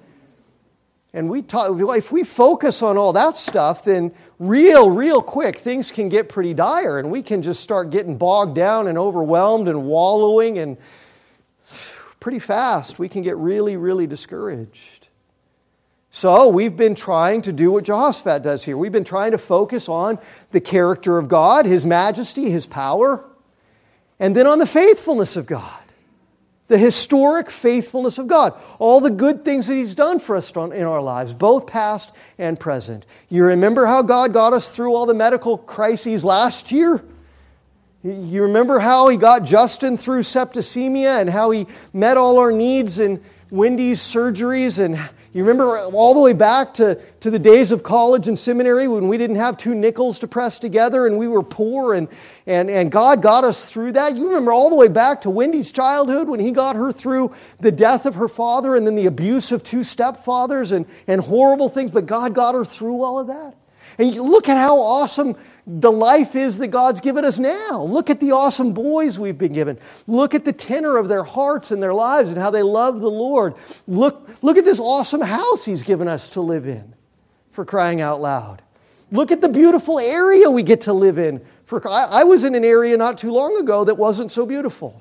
And we talk, if we focus on all that stuff, then real quick, things can get pretty dire, and we can just start getting bogged down and overwhelmed and wallowing, and pretty fast we can get really, really discouraged. So we've been trying to do what Jehoshaphat does here. We've been trying to focus on the character of God, His majesty, His power, and then on the faithfulness of God. The historic faithfulness of God. All the good things that He's done for us in our lives, both past and present. You remember how God got us through all the medical crises last year? You remember how He got Justin through septicemia and how He met all our needs in Wendy's surgeries, and you remember all the way back to the days of college and seminary when we didn't have 2 nickels to press together and we were poor, and God got us through that. You remember all the way back to Wendy's childhood when He got her through the death of her father and then the abuse of 2 stepfathers and horrible things, but God got her through all of that. And you look at how awesome the life is that God's given us now. Look at the awesome boys we've been given. Look at the tenor of their hearts and their lives and how they love the Lord. Look at this awesome house He's given us to live in, for crying out loud. Look at the beautiful area we get to live in. I was in an area not too long ago that wasn't so beautiful.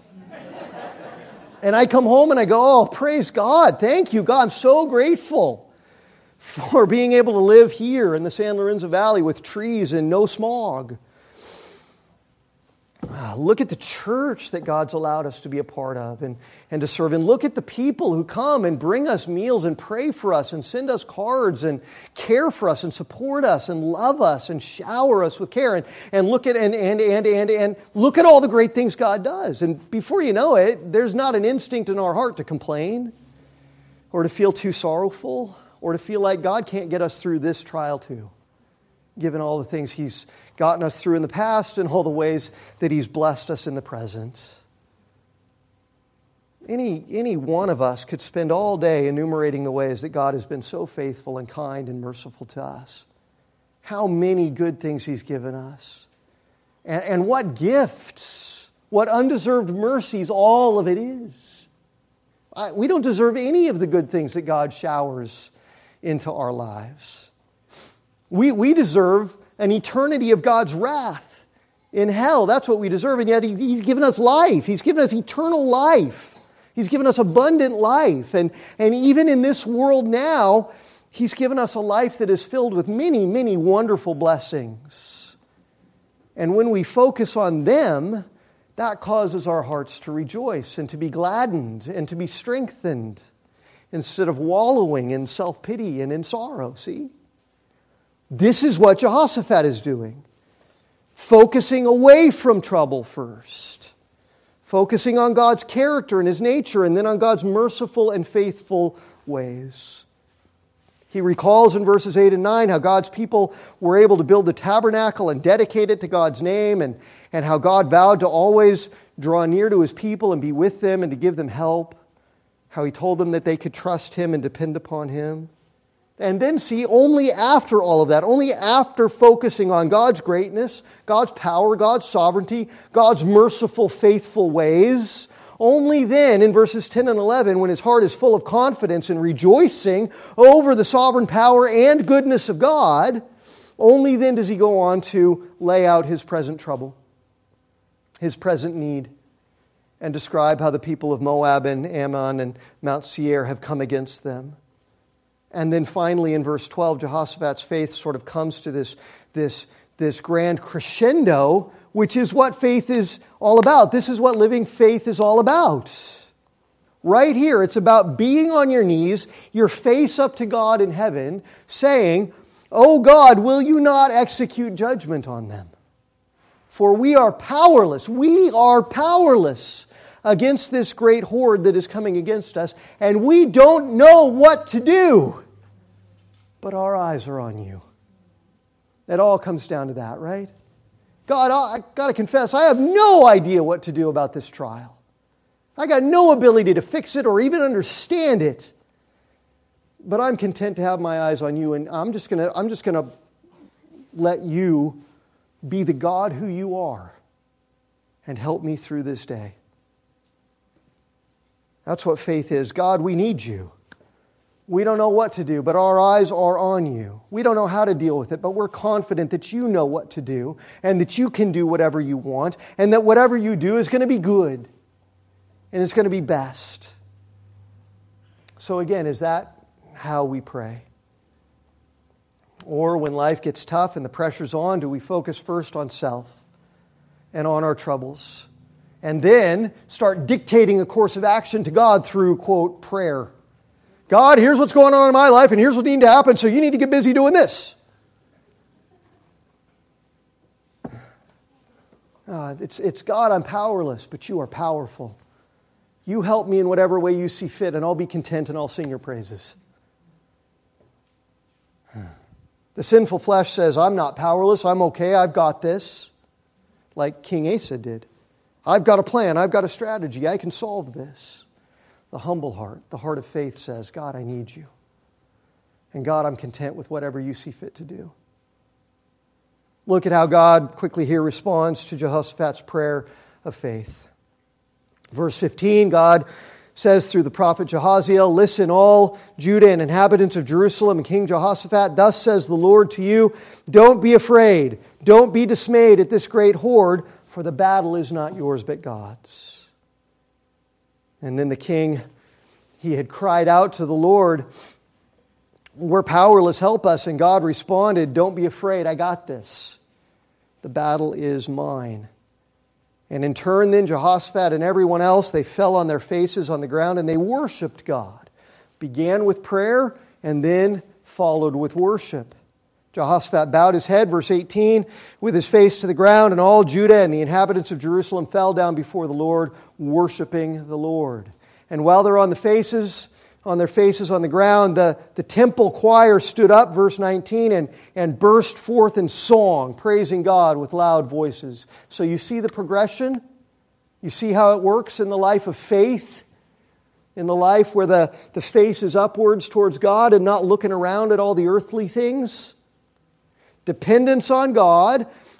And I come home and I go, oh, praise God. Thank you, God. I'm so grateful for being able to live here in the San Lorenzo Valley with trees and no smog. Look at the church that God's allowed us to be a part of and to serve. And look at the people who come and bring us meals and pray for us and send us cards and care for us and support us and love us and shower us with care. And look at look at all the great things God does. And before you know it, there's not an instinct in our heart to complain or to feel too sorrowful, or to feel like God can't get us through this trial too, given all the things He's gotten us through in the past and all the ways that He's blessed us in the present. Any one of us could spend all day enumerating the ways that God has been so faithful and kind and merciful to us. How many good things He's given us. And what gifts what undeserved mercies all of it is. We don't deserve any of the good things that God showers into our lives. We deserve an eternity of God's wrath in hell. That's what we deserve. And yet He's given us life. He's given us eternal life. He's given us abundant life. And even in this world now, He's given us a life that is filled with many, many wonderful blessings. And when we focus on them, that causes our hearts to rejoice and to be gladdened and to be strengthened instead of wallowing in self-pity and in sorrow, see? This is what Jehoshaphat is doing. Focusing away from trouble first. Focusing on God's character and His nature, and then on God's merciful and faithful ways. He recalls in verses 8 and 9 how God's people were able to build the tabernacle and dedicate it to God's name, and how God vowed to always draw near to His people and be with them and to give them help. How He told them that they could trust Him and depend upon Him. And then see, only after all of that, only after focusing on God's greatness, God's power, God's sovereignty, God's merciful, faithful ways, only then, in verses 10 and 11, when his heart is full of confidence and rejoicing over the sovereign power and goodness of God, only then does he go on to lay out his present trouble, his present need, and describe how the people of Moab and Ammon and Mount Seir have come against them. And then finally in verse 12, Jehoshaphat's faith sort of comes to this grand crescendo, which is what faith is all about. This is what living faith is all about. Right here, it's about being on your knees, your face up to God in heaven, saying, "Oh God, will you not execute judgment on them? For we are powerless against this great horde that is coming against us, and we don't know what to do. But our eyes are on you." It all comes down to that, right? God, I got to confess, I have no idea what to do about this trial. I got no ability to fix it or even understand it. But I'm content to have my eyes on you, and I'm just going to let you be the God who you are and help me through this day. That's what faith is. God, we need you. We don't know what to do, but our eyes are on you. We don't know how to deal with it, but we're confident that you know what to do and that you can do whatever you want and that whatever you do is going to be good and it's going to be best. So again, is that how we pray? Or when life gets tough and the pressure's on, do we focus first on self and on our troubles and then start dictating a course of action to God through, quote, prayer? God, here's what's going on in my life, and here's what needs to happen, so you need to get busy doing this. It's God, I'm powerless, but you are powerful. You help me in whatever way you see fit, and I'll be content and I'll sing your praises. The sinful flesh says, I'm not powerless, I'm okay, I've got this. Like King Asa did. I've got a plan, I've got a strategy, I can solve this. The humble heart, the heart of faith says, God, I need you. And God, I'm content with whatever you see fit to do. Look at how God quickly here responds to Jehoshaphat's prayer of faith. Verse 15, God says through the prophet Jehaziel, "Listen, all Judah and inhabitants of Jerusalem and King Jehoshaphat, thus says the Lord to you, don't be afraid, don't be dismayed at this great horde, for the battle is not yours but God's." And then the king, he had cried out to the Lord, "We're powerless, help us." And God responded, "Don't be afraid, I got this. The battle is mine." And in turn then Jehoshaphat and everyone else, they fell on their faces on the ground and they worshiped God. Began with prayer and then followed with worship. Jehoshaphat bowed his head, verse 18, with his face to the ground, and all Judah and the inhabitants of Jerusalem fell down before the Lord, worshiping the Lord. And while they're on their faces on the ground, the temple choir stood up, verse 19, and burst forth in song, praising God with loud voices. So you see the progression? You see how it works in the life of faith? In the life where the face is upwards towards God and not looking around at all the earthly things? Dependence on God,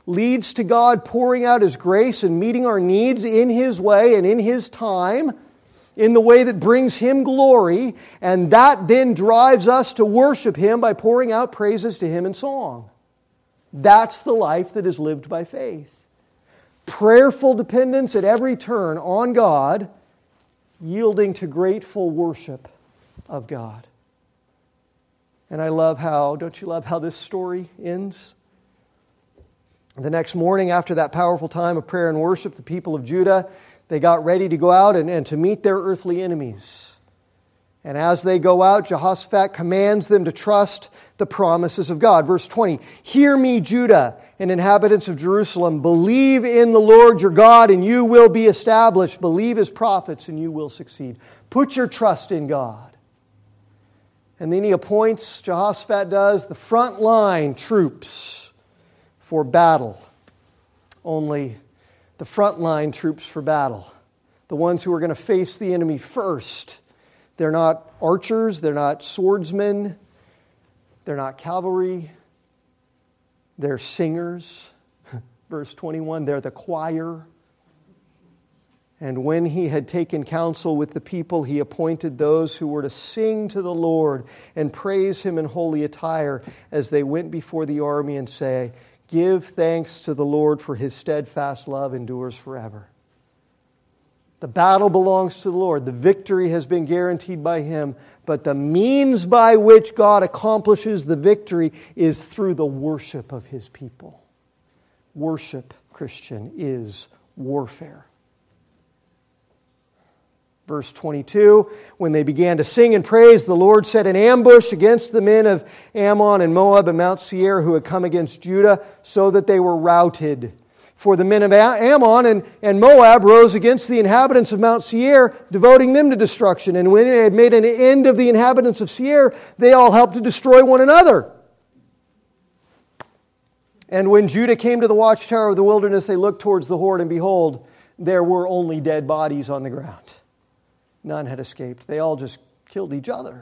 leads to God pouring out His grace and meeting our needs in His way and in His time, in the way that brings Him glory, and that then drives us to worship Him by pouring out praises to Him in song. That's the life that is lived by faith. Prayerful dependence at every turn on God, yielding to grateful worship of God. And don't you love how this story ends? The next morning, after that powerful time of prayer and worship, the people of Judah, they got ready to go out and to meet their earthly enemies. And as they go out, Jehoshaphat commands them to trust the promises of God. Verse 20, "Hear me, Judah and inhabitants of Jerusalem. Believe in the Lord your God and you will be established. Believe His prophets and you will succeed." Put your trust in God. And then he appoints, Jehoshaphat does, the front line troops for battle. Only the front line troops for battle. The ones who are going to face the enemy first. They're not archers, they're not swordsmen, they're not cavalry, they're singers. Verse 21, they're the choir. And when he had taken counsel with the people, he appointed those who were to sing to the Lord and praise Him in holy attire as they went before the army and say, "Give thanks to the Lord, for His steadfast love endures forever." The battle belongs to the Lord. The victory has been guaranteed by Him. But the means by which God accomplishes the victory is through the worship of His people. Worship, Christian, is warfare. Verse 22, when they began to sing and praise, the Lord set an ambush against the men of Ammon and Moab and Mount Seir who had come against Judah, so that they were routed. For the men of Ammon and Moab rose against the inhabitants of Mount Seir, devoting them to destruction. And when they had made an end of the inhabitants of Seir, they all helped to destroy one another. And when Judah came to the watchtower of the wilderness, they looked towards the horde, and behold, there were only dead bodies on the ground. None had escaped. They all just killed each other.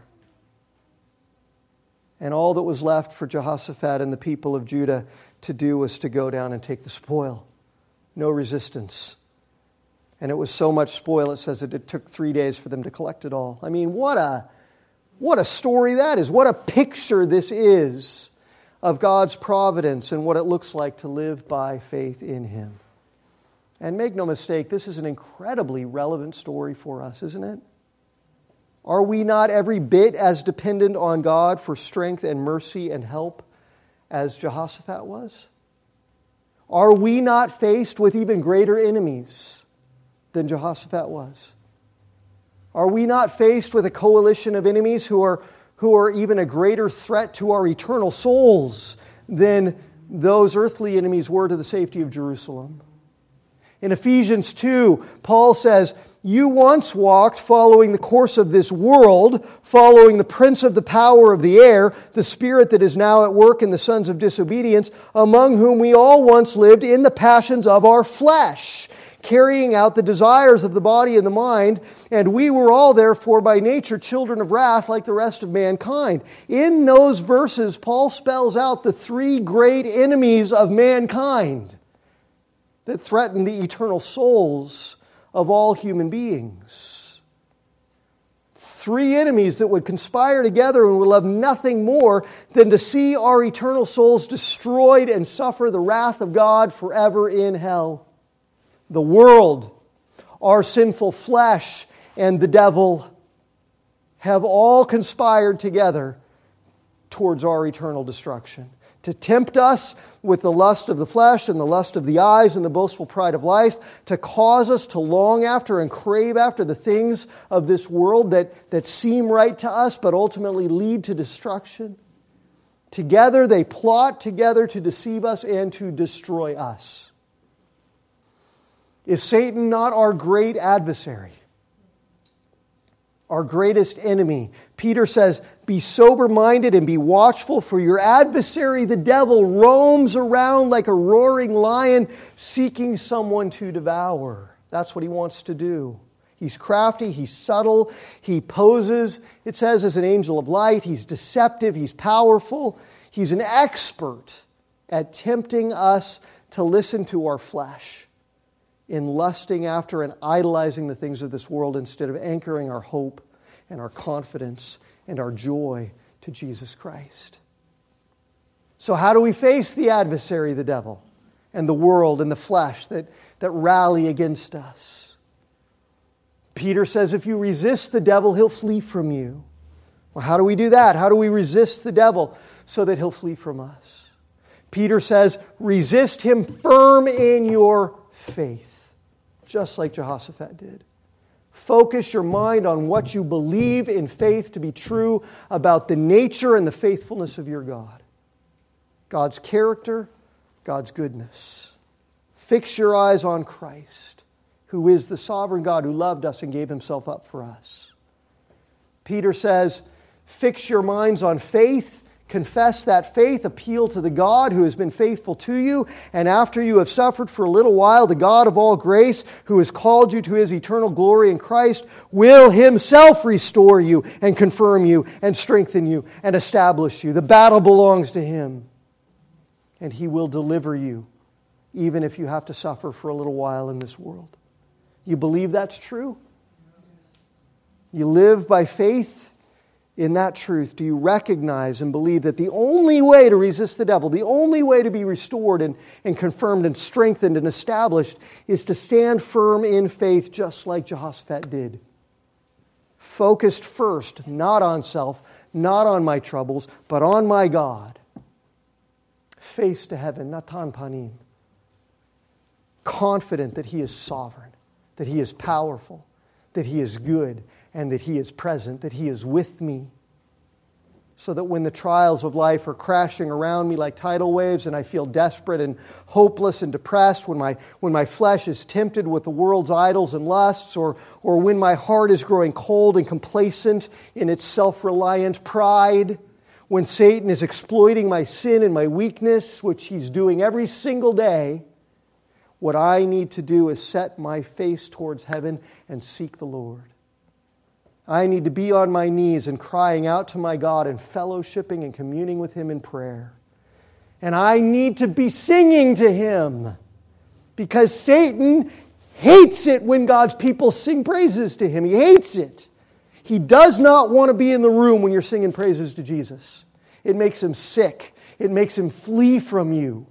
And all that was left for Jehoshaphat and the people of Judah to do was to go down and take the spoil. No resistance. And it was so much spoil, it says that it took 3 days for them to collect it all. I mean, what a story that is. What a picture this is of God's providence and what it looks like to live by faith in Him. And make no mistake, this is an incredibly relevant story for us, isn't it? Are we not every bit as dependent on God for strength and mercy and help as Jehoshaphat was? Are we not faced with even greater enemies than Jehoshaphat was? Are we not faced with a coalition of enemies who are even a greater threat to our eternal souls than those earthly enemies were to the safety of Jerusalem? In Ephesians 2, Paul says, "You once walked following the course of this world, following the prince of the power of the air, the spirit that is now at work in the sons of disobedience, among whom we all once lived in the passions of our flesh, carrying out the desires of the body and the mind, and we were all therefore by nature children of wrath like the rest of mankind." In those verses, Paul spells out the three great enemies of mankind that threaten the eternal souls of all human beings. Three enemies that would conspire together and would love nothing more than to see our eternal souls destroyed and suffer the wrath of God forever in hell. The world, our sinful flesh, and the devil have all conspired together towards our eternal destruction, to tempt us with the lust of the flesh and the lust of the eyes and the boastful pride of life, to cause us to long after and crave after the things of this world that seem right to us but ultimately lead to destruction. Together they plot together to deceive us and to destroy us. Is Satan not our great adversary? Our greatest enemy? Peter says, "Be sober-minded and be watchful, for your adversary, the devil, roams around like a roaring lion, seeking someone to devour." That's what he wants to do. He's crafty, he's subtle, he poses, it says, as an angel of light. He's deceptive, he's powerful. He's an expert at tempting us to listen to our flesh in lusting after and idolizing the things of this world instead of anchoring our hope and our confidence and our joy to Jesus Christ. So how do we face the adversary, the devil, and the world and the flesh that rally against us? Peter says if you resist the devil, he'll flee from you. Well, how do we do that? How do we resist the devil so that he'll flee from us? Peter says, resist him firm in your faith, just like Jehoshaphat did. Focus your mind on what you believe in faith to be true about the nature and the faithfulness of your God. God's character, God's goodness. Fix your eyes on Christ, who is the sovereign God who loved us and gave himself up for us. Peter says, fix your minds on faith, confess that faith, appeal to the God who has been faithful to you, and after you have suffered for a little while, the God of all grace, who has called you to his eternal glory in Christ, will himself restore you and confirm you and strengthen you and establish you. The battle belongs to him, and he will deliver you, even if you have to suffer for a little while in this world. You believe that's true? You live by faith in that truth. Do you recognize and believe that the only way to resist the devil, the only way to be restored and confirmed and strengthened and established is to stand firm in faith just like Jehoshaphat did? Focused first, not on self, not on my troubles, but on my God. Face to heaven, natan panim. Confident that he is sovereign, that he is powerful, that he is good, and that he is present, that he is with me. So that when the trials of life are crashing around me like tidal waves and I feel desperate and hopeless and depressed, when my flesh is tempted with the world's idols and lusts, or when my heart is growing cold and complacent in its self-reliant pride, when Satan is exploiting my sin and my weakness, which he's doing every single day, what I need to do is set my face towards heaven and seek the Lord. I need to be on my knees and crying out to my God and fellowshipping and communing with him in prayer. And I need to be singing to him, because Satan hates it when God's people sing praises to him. He hates it. He does not want to be in the room when you're singing praises to Jesus. It makes him sick. It makes him flee from you.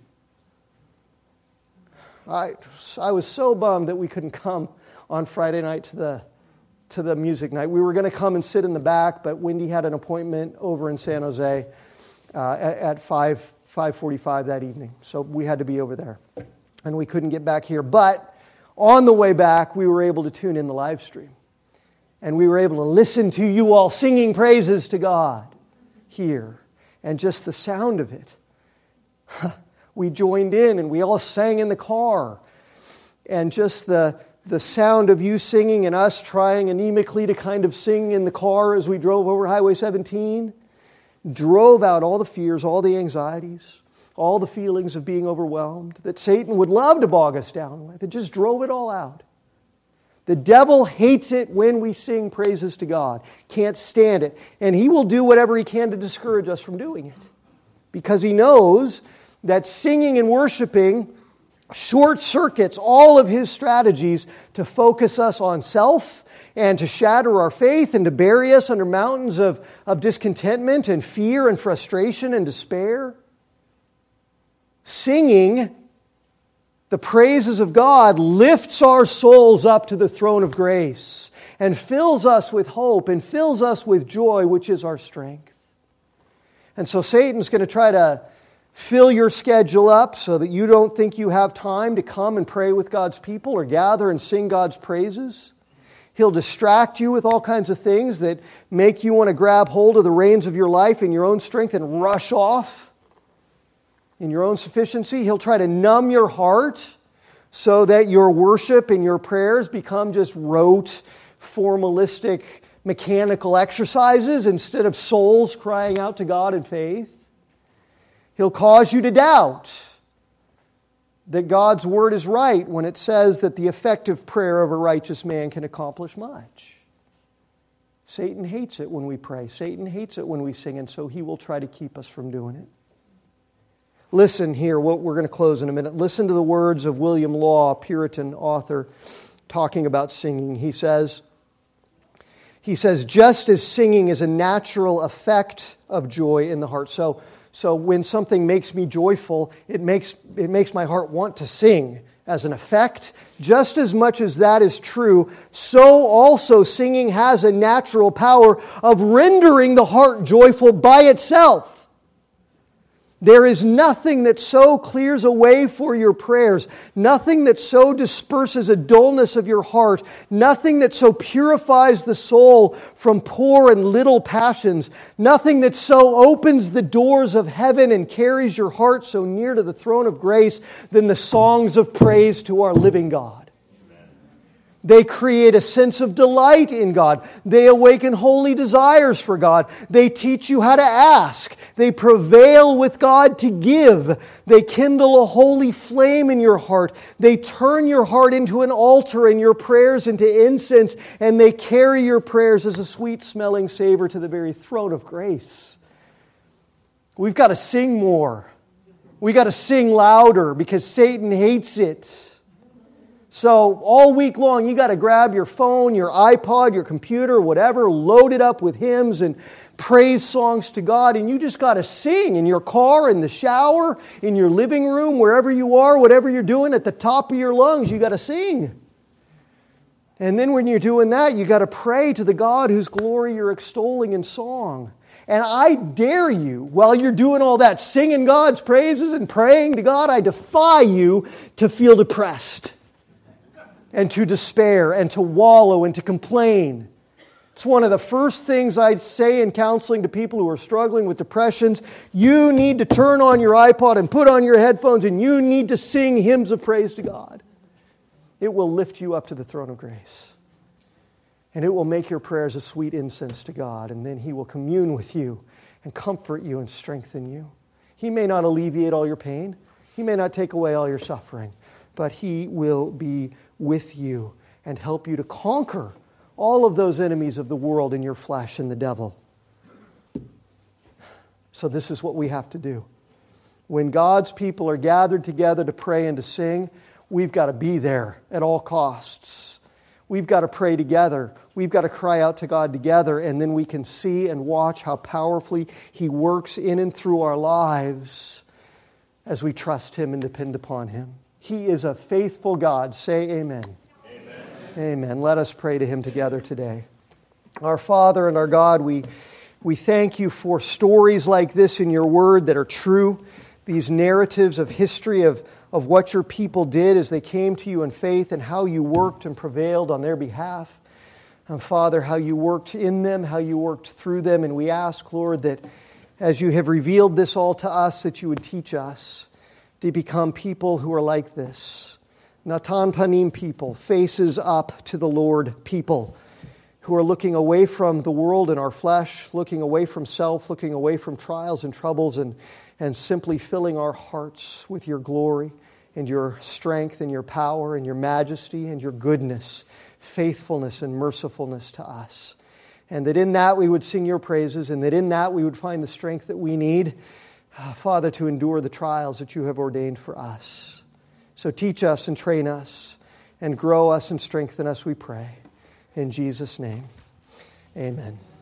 I was so bummed that we couldn't come on Friday night to the music night. We were going to come and sit in the back, but Wendy had an appointment over in San Jose at 5:45 that evening. So we had to be over there, and we couldn't get back here. But on the way back, we were able to tune in the live stream, and we were able to listen to you all singing praises to God here, and just the sound of it. We joined in and we all sang in the car. And just the sound of you singing and us trying anemically to kind of sing in the car as we drove over Highway 17 drove out all the fears, all the anxieties, all the feelings of being overwhelmed that Satan would love to bog us down with. It just drove it all out. The devil hates it when we sing praises to God. Can't stand it. And he will do whatever he can to discourage us from doing it, because he knows that singing and worshiping short circuits all of his strategies to focus us on self and to shatter our faith and to bury us under mountains of discontentment and fear and frustration and despair. Singing the praises of God lifts our souls up to the throne of grace and fills us with hope and fills us with joy, which is our strength. And so Satan's going to try to fill your schedule up so that you don't think you have time to come and pray with God's people or gather and sing God's praises. He'll distract you with all kinds of things that make you want to grab hold of the reins of your life in your own strength and rush off in your own sufficiency. He'll try to numb your heart so that your worship and your prayers become just rote, formalistic, mechanical exercises instead of souls crying out to God in faith. He'll cause you to doubt that God's word is right when it says that the effective prayer of a righteous man can accomplish much. Satan hates it when we pray. Satan hates it when we sing, and so he will try to keep us from doing it. Listen here, we're going to close in a minute. Listen to the words of William Law, a Puritan author, talking about singing. He says, just as singing is a natural effect of joy in the heart. So when something makes me joyful, it makes my heart want to sing as an effect. Just as much as that is true, so also singing has a natural power of rendering the heart joyful by itself. There is nothing that so clears a way for your prayers, nothing that so disperses a dullness of your heart, nothing that so purifies the soul from poor and little passions, nothing that so opens the doors of heaven and carries your heart so near to the throne of grace than the songs of praise to our living God. They create a sense of delight in God. They awaken holy desires for God. They teach you how to ask. They prevail with God to give. They kindle a holy flame in your heart. They turn your heart into an altar and your prayers into incense, and they carry your prayers as a sweet-smelling savor to the very throne of grace. We've got to sing more. We've got to sing louder because Satan hates it. So all week long, you got to grab your phone, your iPod, your computer, whatever, load it up with hymns and praise songs to God, and you just got to sing in your car, in the shower, in your living room, wherever you are, whatever you're doing, at the top of your lungs, you got to sing. And then when you're doing that, you got to pray to the God whose glory you're extolling in song. And I dare you, while you're doing all that, singing God's praises and praying to God, I defy you to feel depressed and to despair, and to wallow, and to complain. It's one of the first things I'd say in counseling to people who are struggling with depressions. You need to turn on your iPod and put on your headphones, and you need to sing hymns of praise to God. It will lift you up to the throne of grace. And it will make your prayers a sweet incense to God, and then He will commune with you and comfort you and strengthen you. He may not alleviate all your pain. He may not take away all your suffering, but He will be with you and help you to conquer all of those enemies of the world and your flesh and the devil. So this is what we have to do. When God's people are gathered together to pray and to sing, we've got to be there at all costs. We've got to pray together. We've got to cry out to God together, and then we can see and watch how powerfully He works in and through our lives as we trust Him and depend upon Him. He is a faithful God. Say amen. Amen. Amen. Let us pray to Him together today. Our Father and our God, we thank You for stories like this in Your Word that are true, these narratives of history of what Your people did as they came to You in faith and how You worked and prevailed on their behalf. And Father, how You worked in them, how You worked through them. And we ask, Lord, that as You have revealed this all to us, that You would teach us to become people who are like this. Natan Panim people, faces up to the Lord people, who are looking away from the world and our flesh, looking away from self, looking away from trials and troubles, and simply filling our hearts with Your glory and Your strength and Your power and Your majesty and Your goodness, faithfulness and mercifulness to us. And that in that we would sing Your praises, and that in that we would find the strength that we need, Father, to endure the trials that You have ordained for us. So teach us and train us and grow us and strengthen us, we pray. In Jesus' name, amen.